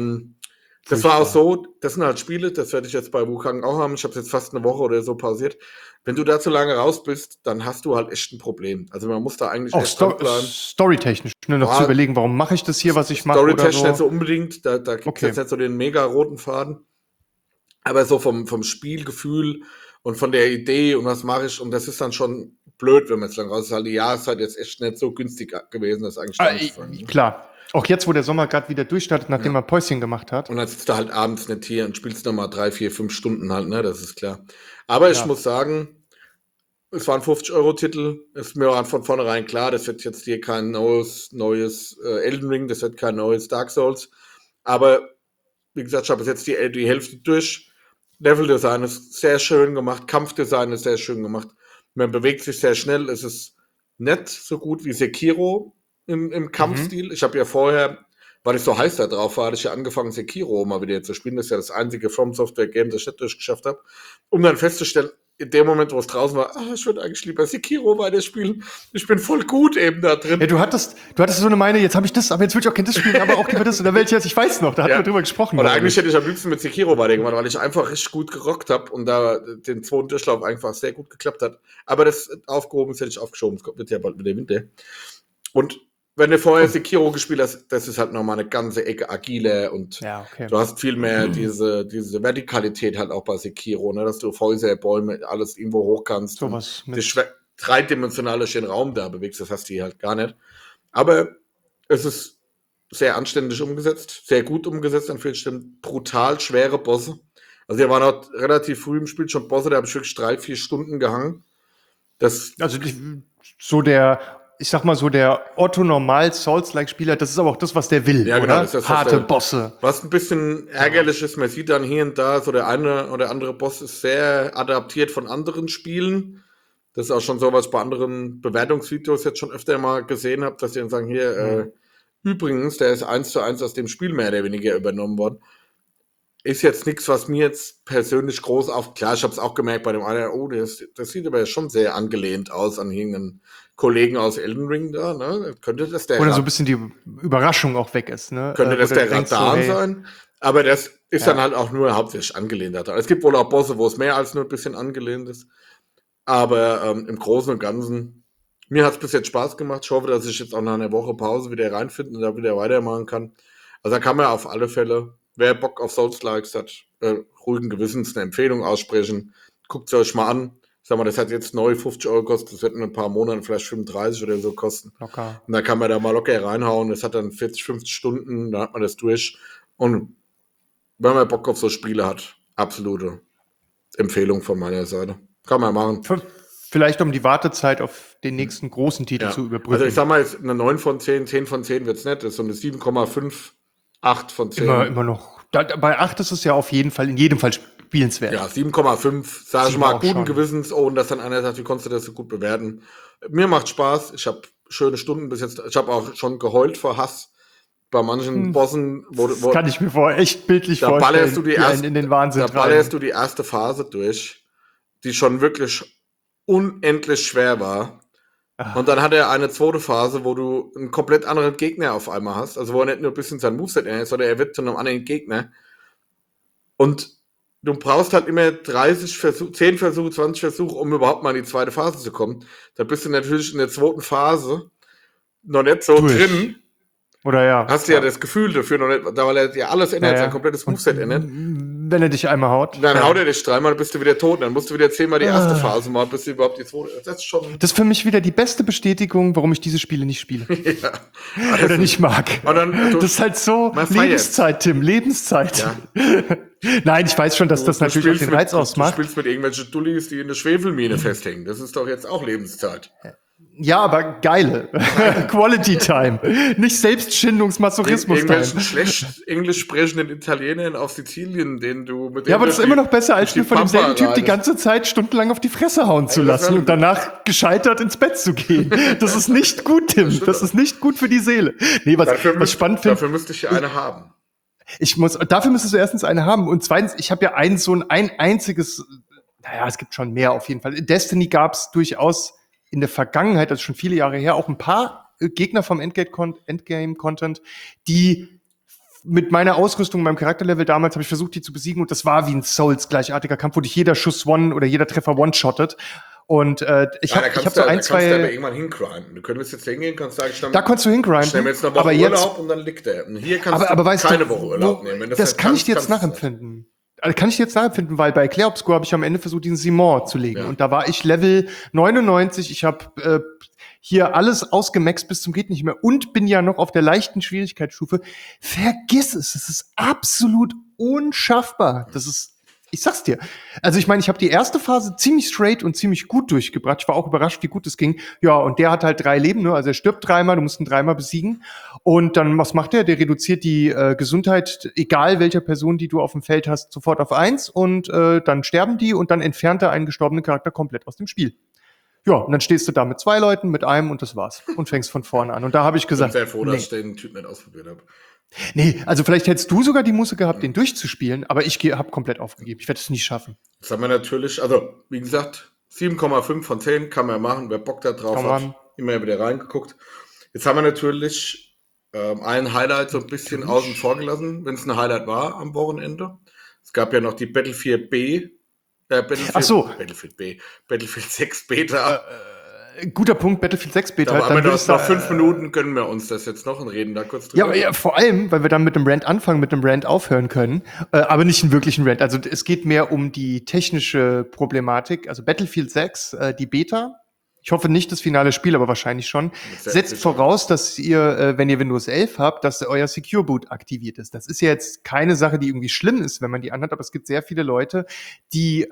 Das war auch so, das sind halt Spiele, das werde ich jetzt bei Wukong auch haben. Ich habe jetzt fast eine Woche oder so pausiert. Wenn du da zu lange raus bist, dann hast du halt echt ein Problem. Also man muss da eigentlich auch storytechnisch, ne, noch zu überlegen, warum mache ich das hier, was ich mache. Storytechnisch nicht so unbedingt, da gibt es jetzt nicht so den mega roten Faden. Aber so vom Spielgefühl und von der Idee und was mache ich, und das ist dann schon blöd, wenn man jetzt lang raus ist. Halt die Jahreszeit jetzt echt nicht so günstig gewesen, das ist eigentlich klar. Auch jetzt, wo der Sommer gerade wieder durchstartet, nachdem man Päuschen gemacht hat. Und dann sitzt du halt abends nicht hier und spielst nochmal 3, 4, 5 Stunden halt, ne, das ist klar. Aber ich muss sagen, es war ein 50-Euro-Titel, ist mir von vornherein klar, das wird jetzt hier kein neues Elden Ring, das wird kein neues Dark Souls. Aber, wie gesagt, ich habe jetzt die Hälfte durch. Level-Design ist sehr schön gemacht, Kampfdesign ist sehr schön gemacht. Man bewegt sich sehr schnell, es ist nicht so gut wie Sekiro im Kampfstil. Ich habe ja vorher weil ich so heiß da drauf war, hatte ich ja angefangen, Sekiro mal wieder zu spielen. Das ist ja das einzige From Software-Game, das ich nicht durchgeschafft habe. Um dann festzustellen, in dem Moment, wo es draußen war, ich würde eigentlich lieber Sekiro weiterspielen. Ich bin voll gut eben da drin. Ja, du hattest so eine Meine, jetzt habe ich das, aber jetzt will ich auch kein das spielen, aber auch lieber das oder welches, ich weiß noch, da hatten wir drüber gesprochen. Oder eigentlich hätte ich am liebsten mit Sekiro weitergemacht, weil ich einfach richtig gut gerockt habe und da den zweiten Durchlauf einfach sehr gut geklappt hat. Aber das aufgehoben ist, hätte ich aufgeschoben. Es wird ja bald mit der Winter. Und wenn du vorher Sekiro gespielt hast, das ist halt nochmal eine ganze Ecke agiler und du hast viel mehr diese Vertikalität halt auch bei Sekiro, ne, dass du Häuser, Bäume, alles irgendwo hoch kannst. So was dich dreidimensional durch den Raum da bewegst, das hast du hier halt gar nicht. Aber es ist sehr anständig umgesetzt, sehr gut umgesetzt an vielen Stellen, brutal schwere Bosse. Also wir waren auch relativ früh im Spiel schon Bosse, da habe ich wirklich 3-4 Stunden gehangen. Ich sag mal so, der Otto-Normal-Souls-like-Spieler, das ist aber auch das, was der will, ja, genau, oder? Das ist harte Bosse. Was ein bisschen ärgerlich ist, man sieht dann hier und da, so der eine oder andere Boss ist sehr adaptiert von anderen Spielen. Das ist auch schon so, was ich bei anderen Bewertungsvideos jetzt schon öfter mal gesehen habe, dass die dann sagen, hier, übrigens, der ist 1:1 aus dem Spiel mehr oder weniger übernommen worden. Ist jetzt nichts, was mir jetzt persönlich groß auf. Klar, ich habe es auch gemerkt bei dem einen, das sieht aber schon sehr angelehnt aus an irgendeinen Kollegen aus Elden Ring da, ne? Könnte das der Oder so ein bisschen die Überraschung auch weg ist, ne? Könnte das der Radan sein? Aber das ist dann halt auch nur hauptsächlich angelehnt. Es gibt wohl auch Bosse, wo es mehr als nur ein bisschen angelehnt ist. Aber im Großen und Ganzen, mir hat es bis jetzt Spaß gemacht. Ich hoffe, dass ich jetzt auch nach einer Woche Pause wieder reinfinden und da wieder weitermachen kann. Also da kann man auf alle Fälle, wer Bock auf Souls-Likes hat, ruhigen Gewissens eine Empfehlung aussprechen. Guckt es euch mal an. Sag mal, das hat jetzt neu 50 € gekostet. Das wird in ein paar Monaten vielleicht 35 oder so kosten. Locker. Und da kann man da mal locker reinhauen. Das hat dann 40, 50 Stunden, da hat man das durch. Und wenn man Bock auf so Spiele hat, absolute Empfehlung von meiner Seite. Kann man machen. Vielleicht um die Wartezeit auf den nächsten großen Titel zu überbrücken. Also ich sag mal, jetzt eine 9 von 10, 10 von 10 wird's nicht. Das ist so eine 7,5, 8 von 10. Immer noch. Bei 8 ist es ja auf jeden Fall, in jedem Fall spielenswert. Ja, 7,5, sag ich mal, guten Gewissens, ohne dass dann einer sagt, wie konntest du das so gut bewerten. Mir macht Spaß, ich habe schöne Stunden bis jetzt, ich habe auch schon geheult vor Hass bei manchen Bossen. Das kann ich mir echt bildlich vorstellen, ballerst du in den Wahnsinn da ballerst du die erste Phase durch, die schon wirklich unendlich schwer war. Und dann hat er eine zweite Phase, wo du einen komplett anderen Gegner auf einmal hast. Also wo er nicht nur ein bisschen sein Moveset ändert, sondern er wird zu einem anderen Gegner. Und du brauchst halt immer 30 Versuche, 10 Versuche, 20 Versuche, um überhaupt mal in die zweite Phase zu kommen. Da bist du natürlich in der zweiten Phase noch nicht so drin. Oder ja. Hast du ja das Gefühl dafür noch nicht, weil er dir alles ändert, sein komplettes Moveset ändert. Wenn er dich einmal haut. Dann haut er dich dreimal, dann bist du wieder tot. Dann musst du wieder 10-mal die erste Phase machen, bis du überhaupt die zweite. Das ist für mich wieder die beste Bestätigung, warum ich diese Spiele nicht spiele. Oder nicht mag. Das ist halt so Lebenszeit, Tim. Lebenszeit. Ja. Nein, ich weiß schon, dass das natürlich auch den Reiz ausmacht. Du spielst mit irgendwelchen Dullis, die in der Schwefelmine festhängen. Das ist doch jetzt auch Lebenszeit. Ja, aber geile. Quality Time. Nicht Selbstschindungsmasochismus Time. Irgendwelchen schlecht englisch sprechenden Italienern auf Sizilien, denen du mit Ja, aber das ist immer noch besser, als mir von demselben Typ die ganze Zeit stundenlang auf die Fresse hauen zu lassen und danach gescheitert ins Bett zu gehen. Das ist nicht gut, Tim. Das ist nicht gut für die Seele. Nee, was spannend finde. Dafür müsste ich ja eine haben. Dafür müsstest du erstens eine haben. Und zweitens, ich habe ja ein einziges, naja, es gibt schon mehr auf jeden Fall. In Destiny gab es durchaus in der Vergangenheit, das ist schon viele Jahre her, auch ein paar Gegner vom Endgame-Content, die mit meiner Ausrüstung, meinem Charakterlevel damals, habe ich versucht, die zu besiegen und das war wie ein Souls-gleichartiger Kampf, wo dich jeder Schuss oder jeder Treffer one-shottet. Und ich habe so ein, zwei... Da kannst du aber irgendwann hingrinden. Du könntest jetzt hingehen, kannst sagen, da konntest du hingrinden. Ich nehme jetzt eine Woche Urlaub und dann liegt der. Und hier kannst du keine Woche Urlaub nehmen. Das kann ich dir jetzt nachempfinden. Kann ich jetzt nachempfinden, weil bei Clair Obscur habe ich am Ende versucht, diesen Simon zu legen. Ja. Und da war ich Level 99. Ich habe hier alles ausgemaxt bis zum geht nicht mehr und bin ja noch auf der leichten Schwierigkeitsstufe. Vergiss es. Es ist absolut unschaffbar. Das ist, ich sag's dir. Also ich meine, ich habe die erste Phase ziemlich straight und ziemlich gut durchgebracht. Ich war auch überrascht, wie gut es ging. Ja, und der hat halt 3 Leben, ne? Also er stirbt 3-mal, du musst ihn 3-mal besiegen. Und dann, was macht der? Der reduziert die Gesundheit, egal welcher Person, die du auf dem Feld hast, sofort auf 1. Und dann sterben die und dann entfernt er einen gestorbenen Charakter komplett aus dem Spiel. Ja, und dann stehst du da mit 2 Leuten, mit einem und das war's. Und fängst von vorne an. Und da habe ich gesagt, ich bin sehr froh, dass ich den Typ nicht ausprobiert habe. Nee, also vielleicht hättest du sogar die Muße gehabt, den durchzuspielen, aber ich habe komplett aufgegeben. Ich werde es nie schaffen. Das haben wir natürlich, also wie gesagt, 7,5 von 10 kann man machen, wer Bock da drauf Kann hat, man. immer wieder reingeguckt. Jetzt haben wir natürlich ein Highlight so ein bisschen außen vor gelassen, wenn es ein Highlight war am Wochenende. Es gab ja noch die Battlefield B, Ach so. Battlefield 6 Beta. Guter Punkt, Battlefield 6 Beta. Aber dann nach 5 Minuten gönnen wir uns das jetzt noch und reden da kurz drüber. Ja, vor allem, weil wir dann mit dem Rant anfangen, mit dem Rant aufhören können, aber nicht einen wirklichen Rant. Also es geht mehr um die technische Problematik. Also Battlefield 6, die Beta, ich hoffe nicht das finale Spiel, aber wahrscheinlich schon, setzt voraus, dass ihr, wenn ihr Windows 11 habt, dass euer Secure Boot aktiviert ist. Das ist ja jetzt keine Sache, die irgendwie schlimm ist, wenn man die anhat, aber es gibt sehr viele Leute, die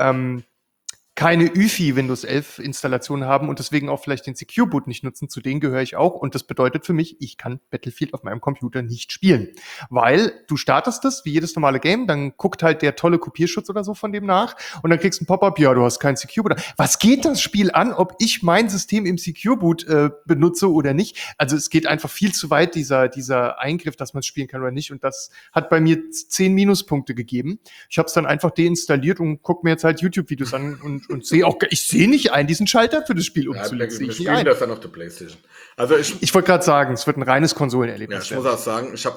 keine UEFI Windows 11 Installation haben und deswegen auch vielleicht den Secure Boot nicht nutzen. Zu denen gehöre ich auch. Und das bedeutet für mich, ich kann Battlefield auf meinem Computer nicht spielen. Weil du startest es, wie jedes normale Game, dann guckt halt der tolle Kopierschutz oder so von dem nach und dann kriegst du ein Pop-up, ja, du hast kein Secure Boot. Was geht das Spiel an, ob ich mein System im Secure Boot benutze oder nicht? Also es geht einfach viel zu weit, dieser Eingriff, dass man es spielen kann oder nicht. Und das hat bei mir 10 Minuspunkte gegeben. Ich habe es dann einfach deinstalliert und gucke mir jetzt halt YouTube-Videos an und sehe auch, ich sehe nicht ein, diesen Schalter für das Spiel umzulegen. Wir spielen das dann auf der PlayStation. Also ich wollte gerade sagen, es wird ein reines Konsolenerlebnis. Ja, ich muss auch sagen, ich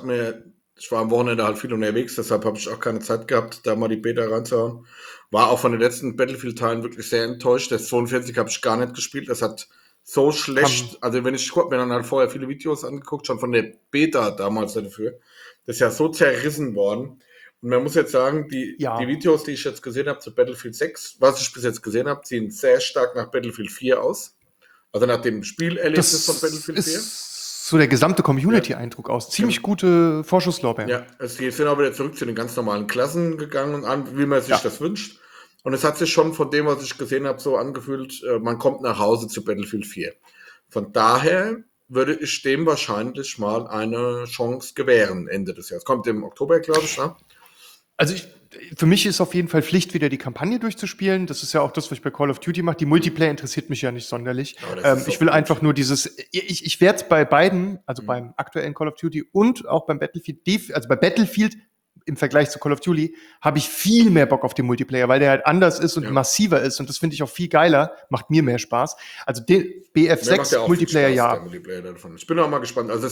war am Wochenende halt viel unterwegs, deshalb habe ich auch keine Zeit gehabt, da mal die Beta reinzuhauen. War auch von den letzten Battlefield-Teilen wirklich sehr enttäuscht. Das 42 habe ich gar nicht gespielt. Das hat so schlecht, also ich habe mir dann halt vorher viele Videos angeguckt, schon von der Beta damals dafür. Das ist ja so zerrissen worden. Und man muss jetzt sagen, die Videos, die ich jetzt gesehen habe zu Battlefield 6, was ich bis jetzt gesehen habe, sehen sehr stark nach Battlefield 4 aus. Also nach dem Spielerlebnis von Battlefield 4. So der gesamte Community-Eindruck aus. Ziemlich gute Vorschusslorbeeren. Ja, sie sind auch wieder zurück zu den ganz normalen Klassen gegangen und an, wie man sich das wünscht. Und es hat sich schon von dem, was ich gesehen habe, so angefühlt, man kommt nach Hause zu Battlefield 4. Von daher würde ich dem wahrscheinlich mal eine Chance gewähren Ende des Jahres. Kommt im Oktober, glaube ich, ne? Also für mich ist auf jeden Fall Pflicht, wieder die Kampagne durchzuspielen. Das ist ja auch das, was ich bei Call of Duty mache. Die Multiplayer interessiert mich ja nicht sonderlich. Ich will einfach nur ich werde bei beiden, also beim aktuellen Call of Duty und auch beim Battlefield, also bei Battlefield im Vergleich zu Call of Duty, habe ich viel mehr Bock auf den Multiplayer, weil der halt anders ist und massiver ist. Und das finde ich auch viel geiler, macht mir mehr Spaß. Also den BF6 Multiplayer, Spaß, Multiplayer davon. Ich bin auch mal gespannt. Also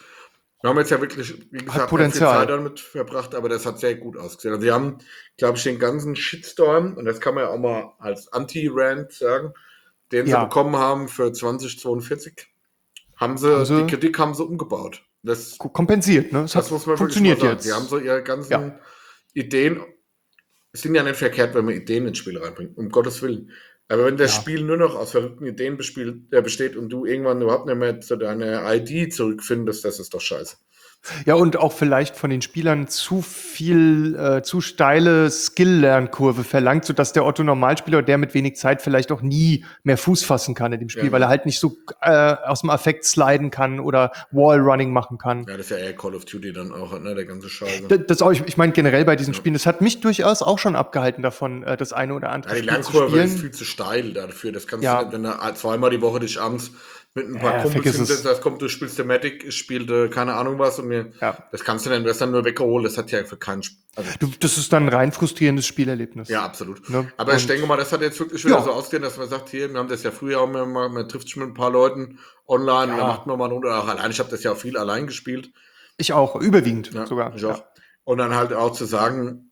wir haben jetzt ja wirklich, wie gesagt, viel Zeit damit verbracht, aber das hat sehr gut ausgesehen. Also sie haben, glaube ich, den ganzen Shitstorm, und das kann man ja auch mal als Anti-Rant sagen, den sie bekommen haben für 2042, die Kritik haben sie umgebaut. Das kompensiert, ne? Das muss man funktioniert wirklich mal sagen. Sie haben so ihre ganzen Ideen, es sind ja nicht verkehrt, wenn man Ideen ins Spiel reinbringt, um Gottes Willen. Aber wenn das Spiel nur noch aus verrückten Ideen besteht und du irgendwann überhaupt nicht mehr zu deiner ID zurückfindest, das ist doch scheiße. Ja, und auch vielleicht von den Spielern zu steile Skill-Lernkurve verlangt, sodass der Otto-Normalspieler, der mit wenig Zeit vielleicht auch nie mehr Fuß fassen kann in dem Spiel, weil er halt nicht so aus dem Affekt sliden kann oder Wallrunning machen kann. Ja, das ist ja eher Call of Duty dann auch, ne, der ganze Scheiße. Das auch, ich meine generell bei diesen Spielen, das hat mich durchaus auch schon abgehalten davon, das eine oder andere Spiel zu spielen. Die Lernkurve ist viel zu steil dafür. Das kannst du nicht, wenn du zweimal die Woche dich abends mit ein paar Kumpels hinsetzt, das kommt, du spielst Thematic, ich spielte keine Ahnung was und das kannst du dann, das dann nur weggeholt, das hat ja für keinen das ist dann ein rein frustrierendes Spielerlebnis. Ja, absolut. Ne? Aber ich denke mal, das hat jetzt wirklich wieder so ausgesehen, dass man sagt, hier, wir haben das ja früher auch mal, man trifft sich mit ein paar Leuten online und dann macht man mal auch allein. Ich habe das ja auch viel allein gespielt. Ich auch, überwiegend sogar. Ich auch. Und dann halt auch zu sagen,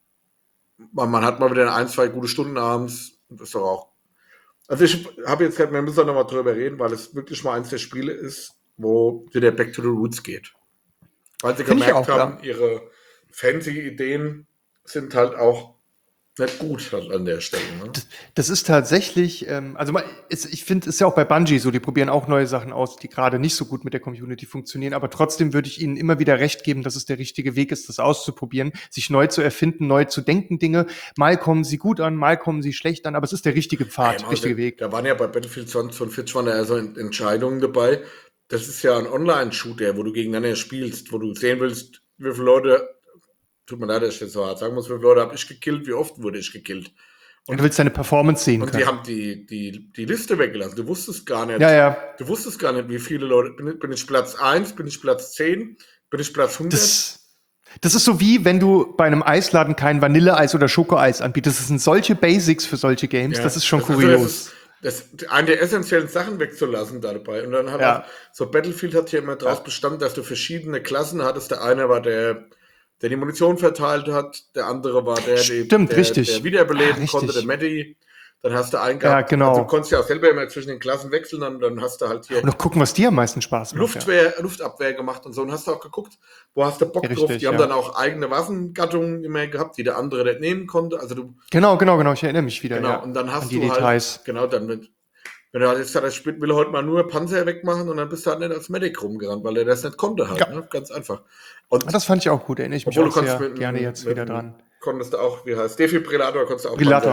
man hat mal wieder 1, 2 gute Stunden abends, das ist doch auch. Also ich habe jetzt wir müssen da nochmal drüber reden, weil es wirklich mal eins der Spiele ist, wo wieder Back to the Roots geht. Weil sie gemerkt haben, ihre fancy Ideen sind halt auch nicht gut halt an der Stelle. Ne? Das ist tatsächlich, ich finde, es ist ja auch bei Bungie so, die probieren auch neue Sachen aus, die gerade nicht so gut mit der Community funktionieren, aber trotzdem würde ich ihnen immer wieder recht geben, dass es der richtige Weg ist, das auszuprobieren, sich neu zu erfinden, neu zu denken Dinge. Mal kommen sie gut an, mal kommen sie schlecht an, aber es ist der richtige Pfad, richtige Weg. Da waren ja bei Battlefield 2042 waren da ja so Entscheidungen dabei. Das ist ja ein Online-Shooter, wo du gegeneinander spielst, wo du sehen willst, wie viele Leute, tut mir leid, dass ich das so hart sagen muss, wie viele Leute habe ich gekillt, wie oft wurde ich gekillt. Und du willst deine Performance sehen können. Und die haben die Liste weggelassen. Du wusstest gar nicht, Ja. Du wusstest gar nicht, wie viele Leute, bin ich Platz 1, bin ich Platz 10, Bin ich Platz 100? Das ist so wie, wenn du bei einem Eisladen kein Vanilleeis oder Schokoeis anbietest. Das sind solche Basics für solche Games. Ja, das ist schon kurios. Das eine der essentiellen Sachen wegzulassen dabei. Und dann hat auch, so Battlefield hat hier immer daraus bestanden, dass du verschiedene Klassen hattest. Der eine war der die Munition verteilt hat, der andere war der wiederbeleben konnte, der Medi. Dann hast du einen gehabt. Ja, genau. Also du konntest ja auch selber immer zwischen den Klassen wechseln, dann hast du halt hier. Und noch gucken, was dir am meisten Spaß macht. Luftabwehr gemacht und so. Und hast du auch geguckt, wo hast du Bock drauf? Die haben dann auch eigene Waffengattungen immer gehabt, die der andere nicht nehmen konnte. Also du. Genau. Ich erinnere mich wieder. Genau. Und dann hast du die Details. Halt, genau, dann wenn du halt jetzt sagst, ich will heute mal nur Panzer wegmachen und dann bist du halt nicht als Medic rumgerannt, weil er das nicht konnte halt. Ne? Ganz einfach. Und das fand ich auch gut, erinnere ich mich auch sehr gerne jetzt wieder dran. Konntest du auch, wie heißt Defibrillator, konntest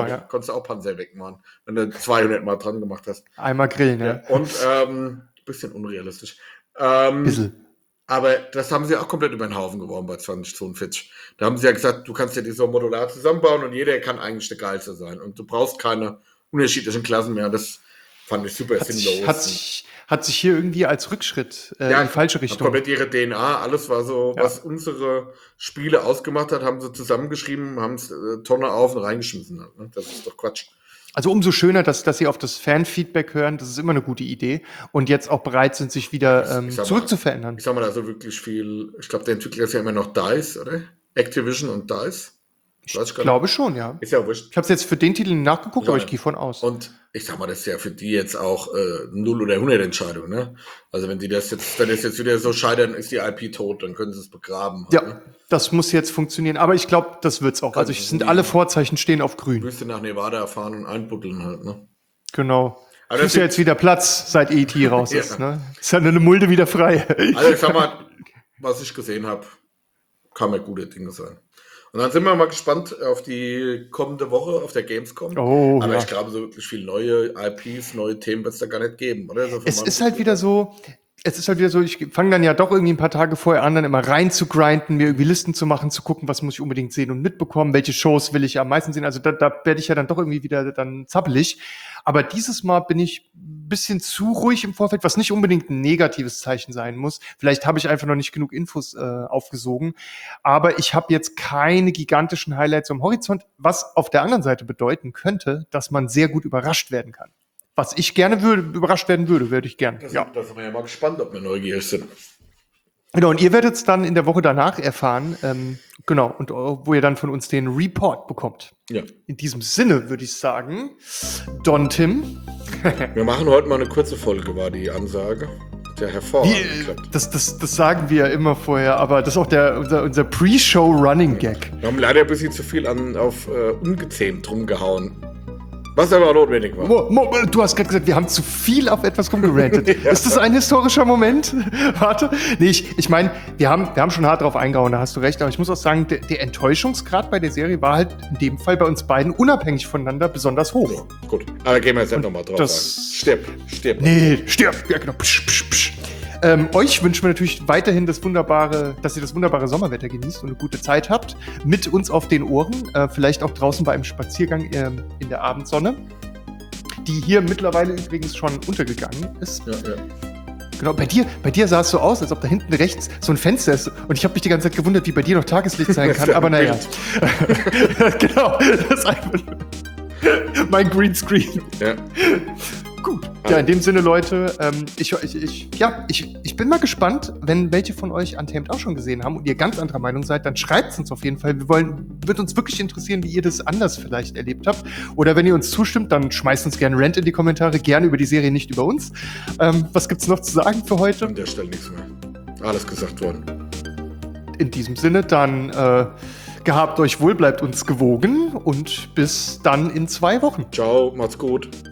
du auch Panzer wegmachen, wenn du 200 Mal dran gemacht hast. Einmal grillen, ja. Und bisschen unrealistisch. Bisschen. Aber das haben sie auch komplett über den Haufen geworfen bei 2042. Da haben sie ja gesagt, du kannst ja die so modular zusammenbauen und jeder kann eigentlich der Geilste sein. Und du brauchst keine unterschiedlichen Klassen mehr. Und das fand ich super sinnlos. Hat sich hier irgendwie als Rückschritt in die falsche Richtung. Komplett ihre DNA, alles war so, was unsere Spiele ausgemacht hat, haben sie zusammengeschrieben, haben es Tonne auf und reingeschmissen. Ne? Das ist doch Quatsch. Also umso schöner, dass sie auf das Fan-Feedback hören, das ist immer eine gute Idee und jetzt auch bereit sind, sich wieder zurückzuverändern. Ich sag mal, da so wirklich viel, ich glaube, der Entwickler ist ja immer noch DICE, oder? Activision und DICE. Ich glaube schon, ja. Ist ja wurscht. Ich habe es jetzt für den Titel nachgeguckt, aber ich gehe von aus. Und ich sag mal, das ist ja für die jetzt auch 0 oder 100 Entscheidung, ne? Also wenn das jetzt wieder so scheitern, ist die IP tot, dann können sie es begraben. Ja, ne? Das muss jetzt funktionieren. Aber ich glaube, das wird's auch. Also alle Vorzeichen stehen auf grün. Du müsst nach Nevada fahren und einbuddeln halt, ne? Genau. Also ist ja jetzt wieder Platz, seit E.T. raus ist, ne? Ist ja eine Mulde wieder frei. Also ich sag mal, was ich gesehen habe, kann mir gute Dinge sein. Und dann sind wir mal gespannt auf die kommende Woche auf der Gamescom. Aber ich glaube, so wirklich viele neue IPs, neue Themen wird es da gar nicht geben, oder? Es ist halt wieder so, ich fange dann ja doch irgendwie ein paar Tage vorher an, dann immer rein zu grinden, mir irgendwie Listen zu machen, zu gucken, was muss ich unbedingt sehen und mitbekommen, welche Shows will ich am meisten sehen. Also da werde ich ja dann doch irgendwie wieder dann zappelig. Aber dieses Mal bin ich ein bisschen zu ruhig im Vorfeld, was nicht unbedingt ein negatives Zeichen sein muss. Vielleicht habe ich einfach noch nicht genug Infos aufgesogen. Aber ich habe jetzt keine gigantischen Highlights am Horizont, was auf der anderen Seite bedeuten könnte, dass man sehr gut überrascht werden kann. Was ich gerne überrascht werden würde ich gerne. Da sind wir ja mal gespannt, ob wir neugierig sind. Genau, und ihr werdet es dann in der Woche danach erfahren, und wo ihr dann von uns den Report bekommt. Ja. In diesem Sinne würde ich sagen, Don Tim. Wir machen heute mal eine kurze Folge, war die Ansage. Der hervorragend. Das sagen wir ja immer vorher, aber das ist auch unser Pre-Show-Running-Gag. Wir haben leider ein bisschen zu viel auf ungezähmt rumgehauen. Was aber auch notwendig war. Du hast gerade gesagt, wir haben zu viel auf etwas rumgerantet. Ja. Ist das ein historischer Moment? Warte. Nee, ich meine, wir haben schon hart drauf eingehauen, da hast du recht. Aber ich muss auch sagen, der Enttäuschungsgrad bei der Serie war halt in dem Fall bei uns beiden unabhängig voneinander besonders hoch. Ja, gut, aber gehen wir jetzt nochmal drauf ein. Stirb. Nee, stirb. Ja, genau. Psch. Euch wünschen wir natürlich weiterhin dass ihr das wunderbare Sommerwetter genießt und eine gute Zeit habt. Mit uns auf den Ohren, vielleicht auch draußen bei einem Spaziergang in der Abendsonne, die hier mittlerweile übrigens schon untergegangen ist. Ja. Genau, bei dir sah es so aus, als ob da hinten rechts so ein Fenster ist. Und ich habe mich die ganze Zeit gewundert, wie bei dir noch Tageslicht sein kann. Aber naja. Genau, das ist einfach mein Greenscreen. Ja. Gut. Ja, in dem Sinne, Leute, ich bin mal gespannt, wenn welche von euch Untamed auch schon gesehen haben und ihr ganz anderer Meinung seid, dann schreibt es uns auf jeden Fall. Wird uns wirklich interessieren, wie ihr das anders vielleicht erlebt habt. Oder wenn ihr uns zustimmt, dann schmeißt uns gerne Rant in die Kommentare, gerne über die Serie, nicht über uns. Was gibt's noch zu sagen für heute? An der Stelle nichts mehr. Alles gesagt worden. In diesem Sinne, dann gehabt euch wohl, bleibt uns gewogen und bis dann in 2 Wochen. Ciao, macht's gut.